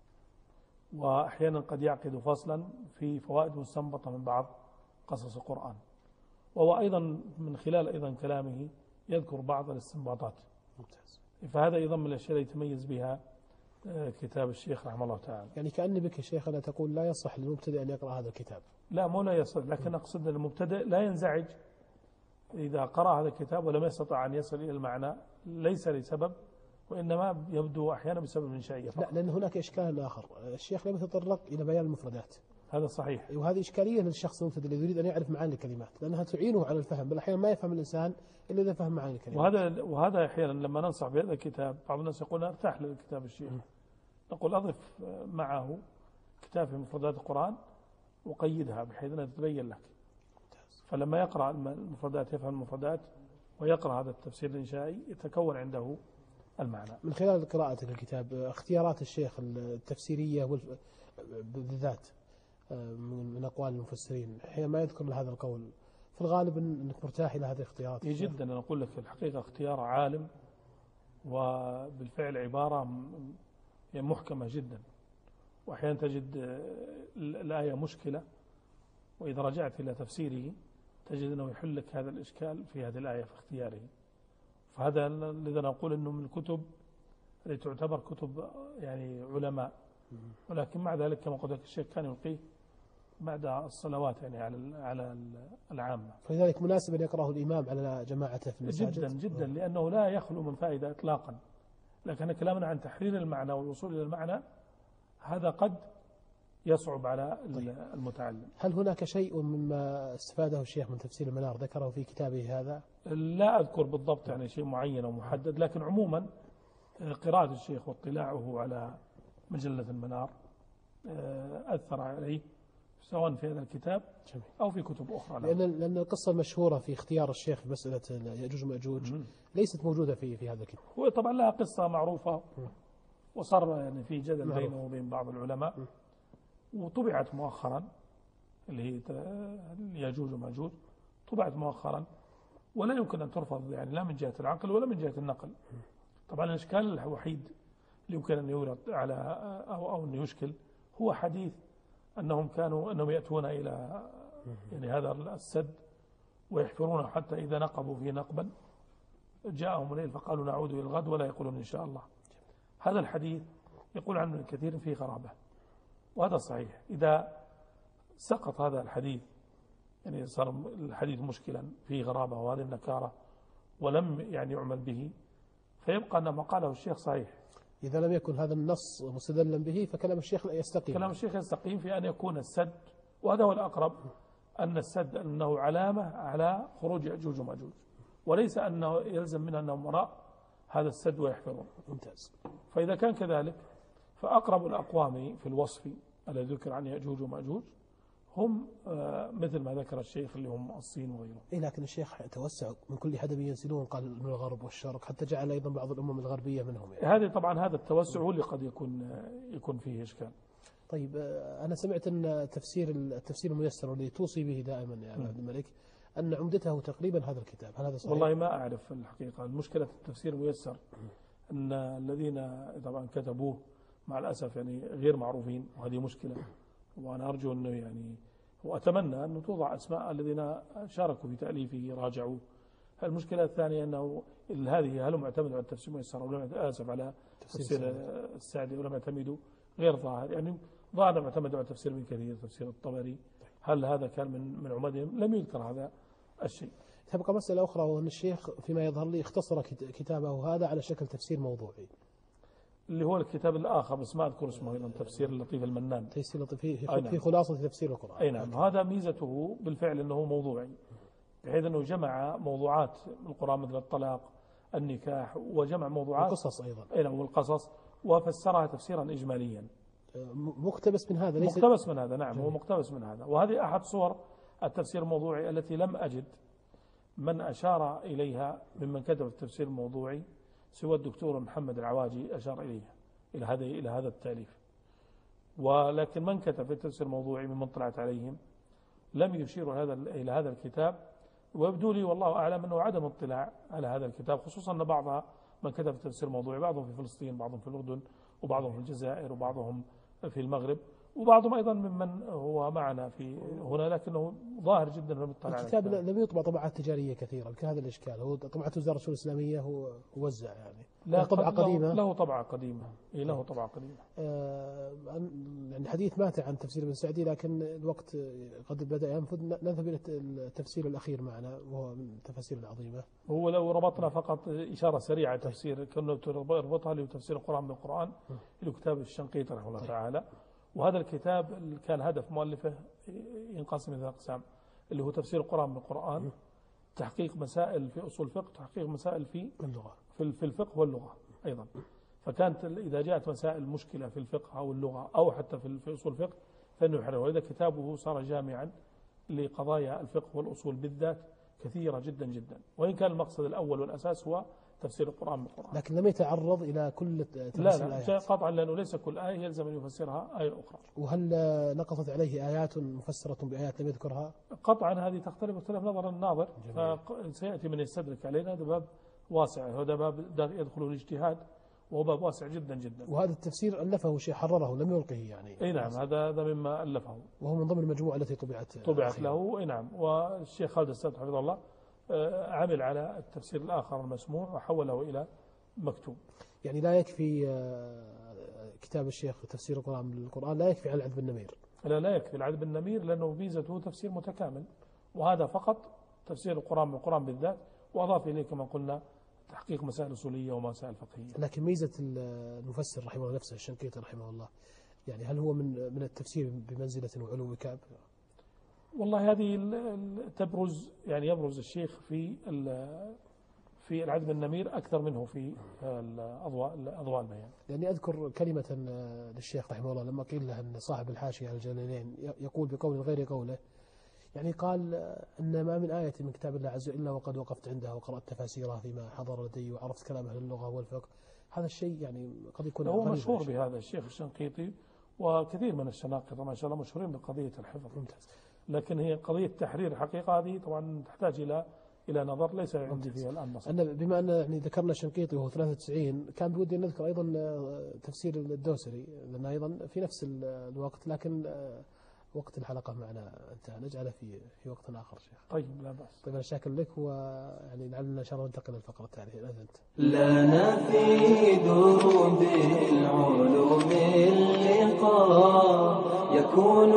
وأحيانا قد يعقد فصلا في فوائد مستنبطة من بعض قصص القرآن، وهو أيضا من خلال أيضا كلامه يذكر بعض الاستنباطات. فهذا أيضا من الأشياء التي يتميز بها كتاب الشيخ رحمه الله تعالى. يعني كأن بك شيخنا تقول لا يصح للمبتدئ أن يقرأ هذا الكتاب. لا مو لا يصح، لكن أقصد المبتدئ لا ينزعج إذا قرأ هذا الكتاب ولم يستطع أن يصل إلى المعنى، ليس لسبب وإنما يبدو أحيانا بسبب إنشائية فقط. لا، لأن هناك إشكال آخر، الشيخ لم يتطرق إلى بيان المفردات. هذا صحيح، وهذه إشكالية للشخص المبتدئ الذي يريد أن يعرف معاني الكلمات، لأنها تعينه على الفهم، بل أحيانا ما يفهم الإنسان إلا إذا فهم معاني الكلمات. وهذا أحيانا لما ننصح بهذا الكتاب بعض الناس يقول ارتاح للكتاب الشيخ، نقول أضف معه كتاب في مفردات القرآن وقيدها بحيث أنها تتبين لك، فلما يقرأ المفردات يفهم المفردات ويقرأ هذا التفسير الإنشائي يتكون عنده المعنى. من خلال قراءتك الكتاب اختيارات الشيخ التفسيرية بالذات من أقوال المفسرين حين ما يذكر هذا القول، في الغالب أنك مرتاح إلى هذه الاختيارات؟ جدا، أنا أقول لك الحقيقة اختيار عالم، وبالفعل عبارة محكمة جدا، وأحيانا تجد الآية مشكلة وإذا رجعت إلى تفسيره تجد أنه يحل لك هذا الإشكال في هذه الآية في اختياره. فهذا لذا نقول أنه من الكتب التي تعتبر كتب يعني علماء، ولكن مع ذلك كما قلت لك الشيخ كان يلقيه بعد الصلوات يعني على العامة، فلذلك مناسب أن يقرأه الإمام على جماعته في المساجد جدا جدا، لأنه لا يخلو من فائدة إطلاقا. لكن كلامنا عن تحرير المعنى والوصول إلى المعنى هذا قد يصعب على المتعلم. هل هناك شيء مما استفاده الشيخ من تفسير المنار ذكره في كتابه هذا؟ لا أذكر بالضبط يعني شيء معين ومحدد، لكن عموما قراءة الشيخ واطلاعه على مجلة المنار أثر عليه سواء في هذا الكتاب أو في كتب أخرى. لأن القصة المشهورة في اختيار الشيخ في مسألة يأجوج ومأجوج ليست موجودة في هذا الكتاب. هو طبعا لها قصة معروفة وصار يعني في جدل بينه وبين بعض العلماء، وطبعت مؤخرا اللي هي يأجوج ومأجوج، طبعت مؤخرا ولا يمكن أن ترفض يعني لا من جهة العقل ولا من جهة النقل. طبعا الإشكال الوحيد اللي يمكن أن يورد على أو أن يشكل هو حديث أنهم يأتون إلى يعني هذا السد ويحفرونه حتى إذا نقبوا فيه نقبا جاءهم الليل فقالوا نعود إلى الغد ولا يقولون إن شاء الله. هذا الحديث يقول عنه كثير فيه غرابة، وهذا صحيح. إذا سقط هذا الحديث يعني صار الحديث مشكلا فيه غرابة وهذه النكارة ولم يعني يعمل به، فيبقى أن ما قاله الشيخ صحيح. إذا لم يكن هذا النص مستدلا به فكلام الشيخ يستقيم. كلام الشيخ يستقيم في أن يكون السد، وهذا هو الأقرب، أن السد أنه علامة على خروج يأجوج ومأجوج، وليس أنه يلزم منه أنهم وراء هذا السد ويحفرون. ممتاز. فإذا كان كذلك فأقرب الأقوام في الوصف الذي ذكر عن يأجوج ومأجوج هم مثل ما ذكر الشيخ اللي هم الصين وغيره. لكن الشيخ توسع من كل حدب ينسلون، قال من الغرب والشرق، حتى جعل أيضا بعض الأمم الغربية منهم يعني. هذه طبعا هذا التوسع هو اللي قد يكون فيه إشكال. طيب أنا سمعت أن التفسير الميسر الذي توصي به دائما يا عبد الملك أن عمدته تقريبا هذا الكتاب، هل هذا صحيح؟ والله ما أعرف الحقيقة. المشكلة التفسير الميسر أن الذين طبعا كتبوه مع الأسف يعني غير معروفين، وهذه مشكلة، وأنا أرجو أنه يعني وأتمنى أن توضع أسماء الذين شاركوا في تأليفه راجعوا. المشكلة الثانية أنه هذه هل معتمد على التفسير الميسر أو لم آسف على تفسير السعدي ولم يعتمدوا، غير ظاهر يعني ظاهر معتمد على تفسير ابن كثير تفسير الطبري، هل هذا كان من عمدهم؟ لم يذكر هذا الشيء. تبقى مسألة أخرى، وأن الشيخ فيما يظهر لي اختصر كتابه هذا على شكل تفسير موضوعي، اللي هو الكتاب الآخر بس ما أذكر اسمه أيضا، تفسير اللطيف المنان، تفسير اللطيف في خلاصة تفسير القرآن. أي نعم. هذا ميزته بالفعل أنه موضوعي، بحيث أنه جمع موضوعات القرآن مثل الطلاق النكاح، وجمع موضوعات القصص أيضا، أي نعم، والقصص، وفسرها تفسيرا إجماليا مقتبس من هذا. ليس مقتبس من هذا، نعم، هو مقتبس من هذا. وهذه أحد صور التفسير الموضوعي التي لم أجد من أشار إليها ممن كتب التفسير الموضوعي سوى الدكتور محمد العواجي أشار إليها إلى هذا التأليف. ولكن من كتب في تفسير موضوعي ممن طلعت عليهم لم يشيروا إلى هذا الكتاب، ويبدو لي والله أعلم أنه عدم اطلاع على هذا الكتاب، خصوصا أن بعضها من كتب في تفسير موضوعي بعضهم في فلسطين، بعضهم في الأردن، وبعضهم في الجزائر، وبعضهم في المغرب، وبعضهم أيضا ممن هو معنا في هنا، لكنه ظاهر جدا لم يطلع على الكتاب لم يطبع طبعات تجارية كثيرة، يمكن هذا الإشكال. هو طبعة وزارة الشؤون الإسلامية، هو وزع يعني لا طبعة قديمة. له طبعة قديمة. له طبعة قديمة. يعني حديث مات عن تفسير ابن سعدي، لكن الوقت قد بدأ ينفذ. نذهب إلى التفسير الأخير معنا، وهو من التفاسير العظيمة. هو لو ربطنا فقط إشارة سريعة تفسير كنا نربطها لتفسير القرآن بالقرآن إلى كتاب الشنقيطي رحمه الله تعالى. وهذا الكتاب كان هدف مؤلفه ينقسم إلى أقسام، اللي هو تفسير القرآن بالقرآن، تحقيق مسائل في أصول الفقه، تحقيق مسائل في اللغة، في الفقه واللغة أيضا. فكانت إذا جاءت مسائل مشكلة في الفقه أو اللغة أو حتى في أصول الفقه فإنه يحرره. وإذا كتابه صار جامعا لقضايا الفقه والأصول بالذات كثيرة جدا جدا، وإن كان المقصد الأول والأساس هو تفسير القرآن بالقرآن، لكن لم يتعرض إلى كل تفسير الآيات. لا قطعا، لأنه ليس كل آية يلزم أن يفسرها آية أخرى. وهل نقصت عليه آيات مفسرة بآيات لم يذكرها؟ قطعا هذه تختلف اختلاف نظر الناظر، فسيأتي من يستدرك علينا. هذا باب واسع، هذا باب يدخل الاجتهاد، وهو باب واسع جدا جدا. وهذا التفسير ألفه شيء، حرره لم يلقه يعني. أي نعم، هذا مما ألفه، وهو من ضمن المجموعة التي طبعت له. أي نعم. والشيخ خالد السيد حفظه الله عمل على التفسير الآخر المسموع وحوله إلى مكتوب. يعني لا يكفي كتاب الشيخ تفسير القرآن بالقرآن، لا يكفي على العذب النمير. لا يكفي العذب النمير، لأنه ميزته تفسير متكامل، وهذا فقط تفسير القرآن بالقرآن بالذات، وأضاف إليه كما قلنا تحقيق مسائل أصولية ومسائل فقهية. لكن ميزة المفسر رحمه الله نفسه الشنقيطي رحمه الله، يعني هل هو من التفسير بمنزلة وعلو كعب؟ والله هذه يبرز الشيخ في العذب النمير أكثر منه في أضواء البيان. لأني أذكر كلمة للشيخ رحمه الله لما قيل له أن صاحب الحاشية على الجلالين يقول بقول غير قوله، يعني قال أن ما من آية من كتاب الله عز وجل إلا وقد وقفت عندها وقرأت تفاسيرها فيما حضر لدي وعرفت كلام أهل اللغة والفقه. هذا الشيء يعني قد يكون هو مشهور بهذا الشيخ الشنقيطي، وكثير من الشناقطة ما شاء الله مشهورين بقضية الحفظ. ممتاز. لكن هي قضية تحرير الحقيقة هذه طبعا تحتاج إلى نظر ليس عندي فيها الآن نصر. أنا بما أن يعني ذكرنا الشنقيطي وهو 93، كان بودي أن نذكر أيضا تفسير الدوسري، لأن أيضا في نفس الوقت، لكن وقت الحلقة معنا انتهى، نجعله في وقت آخر شيخ. طيب لا بأس. طيب أنا شاكر لك، ويعني لعلنا إن شاء الله ننتقل للفقرة التالية. أنت لنا في دروب العلوم اللقاء يكون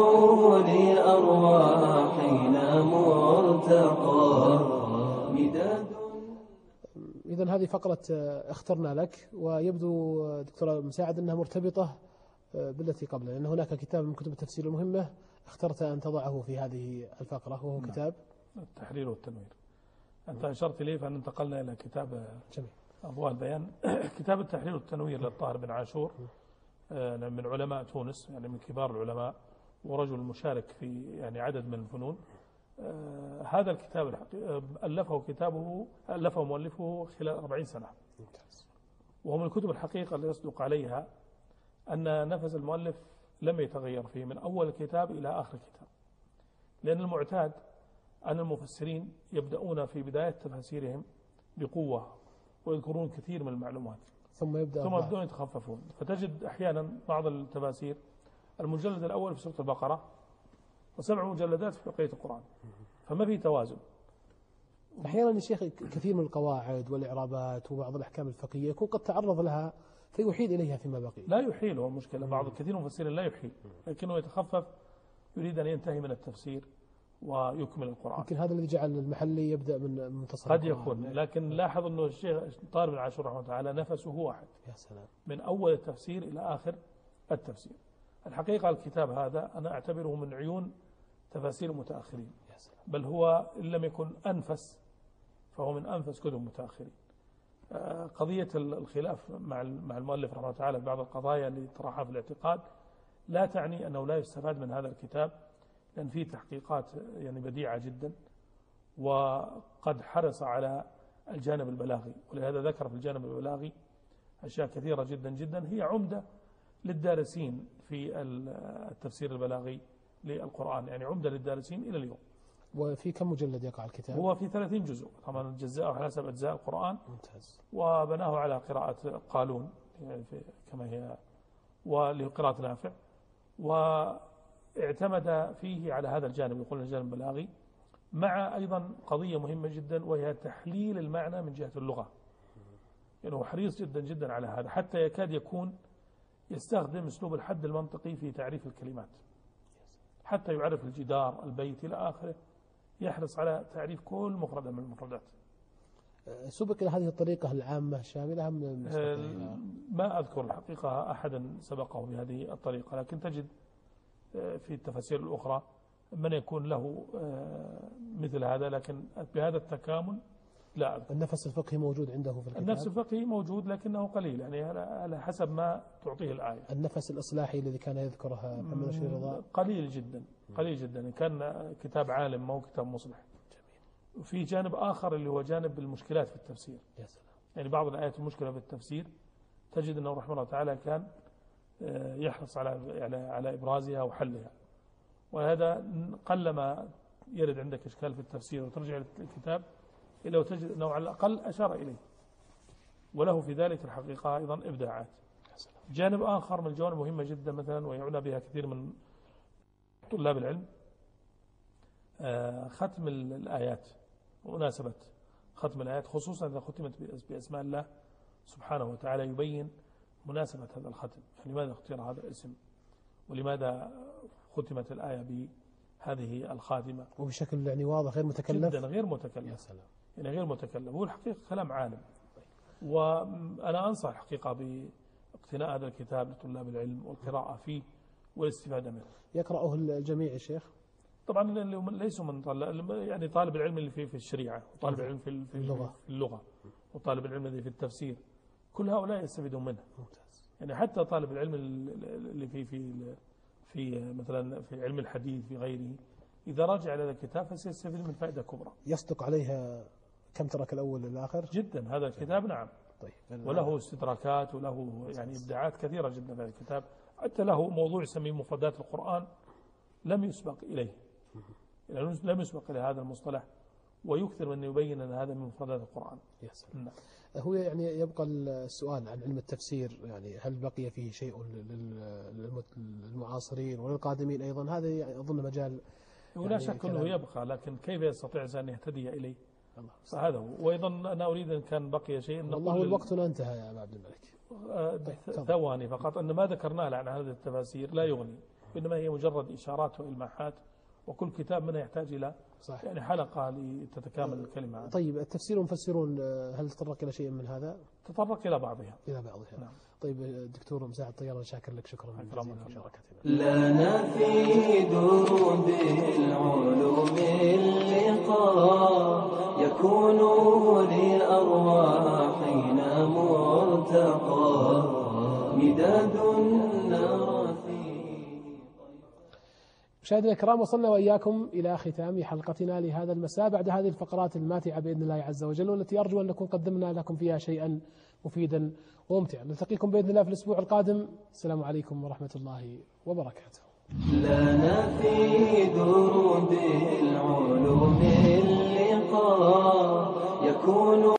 لأرواحنا مرتقى مداد. إذن هذه فقرة اخترنا لك، ويبدو دكتور مساعد أنها مرتبطة بالتي قبلها، لأن هناك كتاب من كتب التفسير المهمة اخترت أن تضعه في هذه الفقرة، وهو كتاب التحرير والتنوير. أنت أشرت إليه فأن انتقلنا إلى كتاب أضواء البيان. كتاب التحرير والتنوير للطاهر بن عاشور، من علماء تونس، يعني من كبار العلماء، ورجل مشارك في يعني عدد من الفنون. هذا الكتاب ألفه مؤلفه خلال 40 سنة، وهو من الكتب الحقيقة اللي يصدق عليها أن نفس المؤلف لم يتغير فيه من أول الكتاب إلى آخر الكتاب، لأن المعتاد أن المفسرين يبدأون في بداية تفاسيرهم بقوة ويذكرون كثير من المعلومات، ثم يبدأون يتخففون. فتجد أحيانا بعض التفاسير المجلد الأول في سورة البقرة و7 مجلدات في بقية القرآن، فما في توازن. أحيانا يا شيخ كثير من القواعد والإعرابات وبعض الأحكام الفقهية يكون قد تعرض لها فيحيل إليها فيما بقي. لا يحيل، هو مشكلة. بعض كثير من المفسرين لا يحيل، لكنه يتخفف، يريد أن ينتهي من التفسير ويكمل القرآن. يمكن هذا الذي جعل المحلي يبدأ من منتصف قد يكون، لكن لاحظ أنه الشيخ طاهر بن عاشور رحمه الله تعالى نفسه واحد. يا سلام. من أول التفسير إلى آخر التفسير. الحقيقة الكتاب هذا أنا أعتبره من عيون تفاسير متأخرين، بل هو إن لم يكن أنفس فهو من أنفس كتب متأخرين. قضية الخلاف مع المؤلف رحمه الله تعالى في بعض القضايا اللي طرحها في الاعتقاد لا تعني أنه لا يستفاد من هذا الكتاب، لأن فيه تحقيقات يعني بديعة جدا، وقد حرص على الجانب البلاغي، ولهذا ذكر في الجانب البلاغي أشياء كثيرة جدا جدا هي عمدة للدارسين في التفسير البلاغي للقرآن، يعني عمدة للدارسين إلى اليوم. وفي كم مجلد يقع الكتاب؟ هو في 30 جزء، طبعا جزاءه على حسب أجزاء القرآن. ممتاز. وبناه على قراءة قالون يعني كما هي، ولقراءة نافع، واعتمد فيه على هذا الجانب، يقول الجانب البلاغي، مع أيضا قضية مهمة جدا وهي تحليل المعنى من جهة اللغة. يعني هو حريص جدا جدا على هذا، حتى يكاد يكون يستخدم أسلوب الحد المنطقي في تعريف الكلمات، حتى يعرف الجدار، البيت، إلى آخره، يحرص على تعريف كل مفردة من المفردات. سبق إلى هذه الطريقة العامة الشاملة أم ما أذكر الحقيقة أحدا سبقه بهذه الطريقة، لكن تجد في التفاسير الأخرى من يكون له مثل هذا، لكن بهذا التكامل لا أذكر. النفس الفقهي موجود عنده في الكتاب؟ النفس الفقهي موجود لكنه قليل، يعني على حسب ما تعطيه الآية. النفس الإصلاحي الذي كان يذكرها محمد رشيد رضا قليل جدا، قليل جدا، كان كتاب عالم ما هو كتاب مصلح. وفي جانب آخر اللي هو جانب المشكلات في التفسير. يا سلام. يعني بعض الآيات المشكلة في التفسير تجد أنه رحمه الله تعالى كان يحرص على إبرازها وحلها، وهذا قلما يرد عندك إشكال في التفسير وترجع للكتاب إلا وتجد أنه على الأقل أشار إليه، وله في ذلك الحقيقة أيضا إبداعات. جانب آخر من الجوانب مهمة جدا مثلا ويعنى بها كثير من طلاب العلم، ختم الآيات ومناسبة ختم الآيات، خصوصا إذا ختمت بأسماء الله سبحانه وتعالى، يبين مناسبة هذا الختم، يعني لماذا اختير هذا الاسم ولماذا ختمت الآية بهذه الخاتمة، وبشكل يعني واضح غير متكلف جدا، غير متكلف. يا سلام. يعني غير متكلف، هو الحقيقة كلام عالم. وأنا أنصح الحقيقة باقتناء هذا الكتاب لطلاب العلم والقراءة فيه والاستفادة منه. يقرأه الجميع يا شيخ؟ طبعا ليسوا من يعني طالب العلم اللي في الشريعة، وطالب العلم في اللغة، وطالب العلم الذي في التفسير، كل هؤلاء يستفيدون منه. ممتاز. يعني حتى طالب العلم اللي في مثلا في علم الحديث في غيره، إذا راجع على هذا الكتاب فسيستفيد من فائدة كبرى. يصدق عليها كم ترك الأول للآخر؟ جدا هذا الكتاب، نعم. طيب. وله استدراكات وله يعني إبداعات كثيرة جدا في هذا الكتاب، حتى له موضوع يسميه مفردات القرآن لم يسبق إليه، يعني لم يسبق إلى هذا المصطلح، ويكثر من يبين أن هذا من مفردات القرآن. يا سلام. هو يعني يبقى السؤال عن علم التفسير، يعني هل بقي فيه شيء للمعاصرين وللقادمين أيضا؟ هذا يعني أظن مجال ولا شك أنه يبقى، لكن كيف يستطيع أن يهتدي إليه؟ فهذا هو. وأيضا أنا أريد أن كان بقي شيء، والله الوقت انتهى يا أبا عبد الملك. ثواني فقط، أن ما ذكرناه عن هذه التفاسير لا يغني، إنما هي مجرد إشارات وإلماحات، وكل كتاب منها يحتاج إلى صحيح. يعني حلقة لتتكامل الكلمة. طيب التفسير والمفسرون هل تطرق إلى شيء من هذا؟ تطرق إلى بعضها. نعم. طيب الدكتور مساعد طيار، شاكر لك شكرا جزيلا لمشاركتنا. لنا في دروب العلوم اللقاء، يكون لأرواحنا مرتقى، مداد نرى فيه. مشاهدينا الكرام، وصلنا وإياكم إلى ختام حلقتنا لهذا المساء بعد هذه الفقرات الماتعة بإذن الله عز وجل، والتي أرجو أن نكون قدمنا لكم فيها شيئا مفيدا وممتعا. نلتقيكم بإذن الله في الأسبوع القادم. السلام عليكم ورحمة الله وبركاته. لنا في دروب العلوم اللقاء، يكون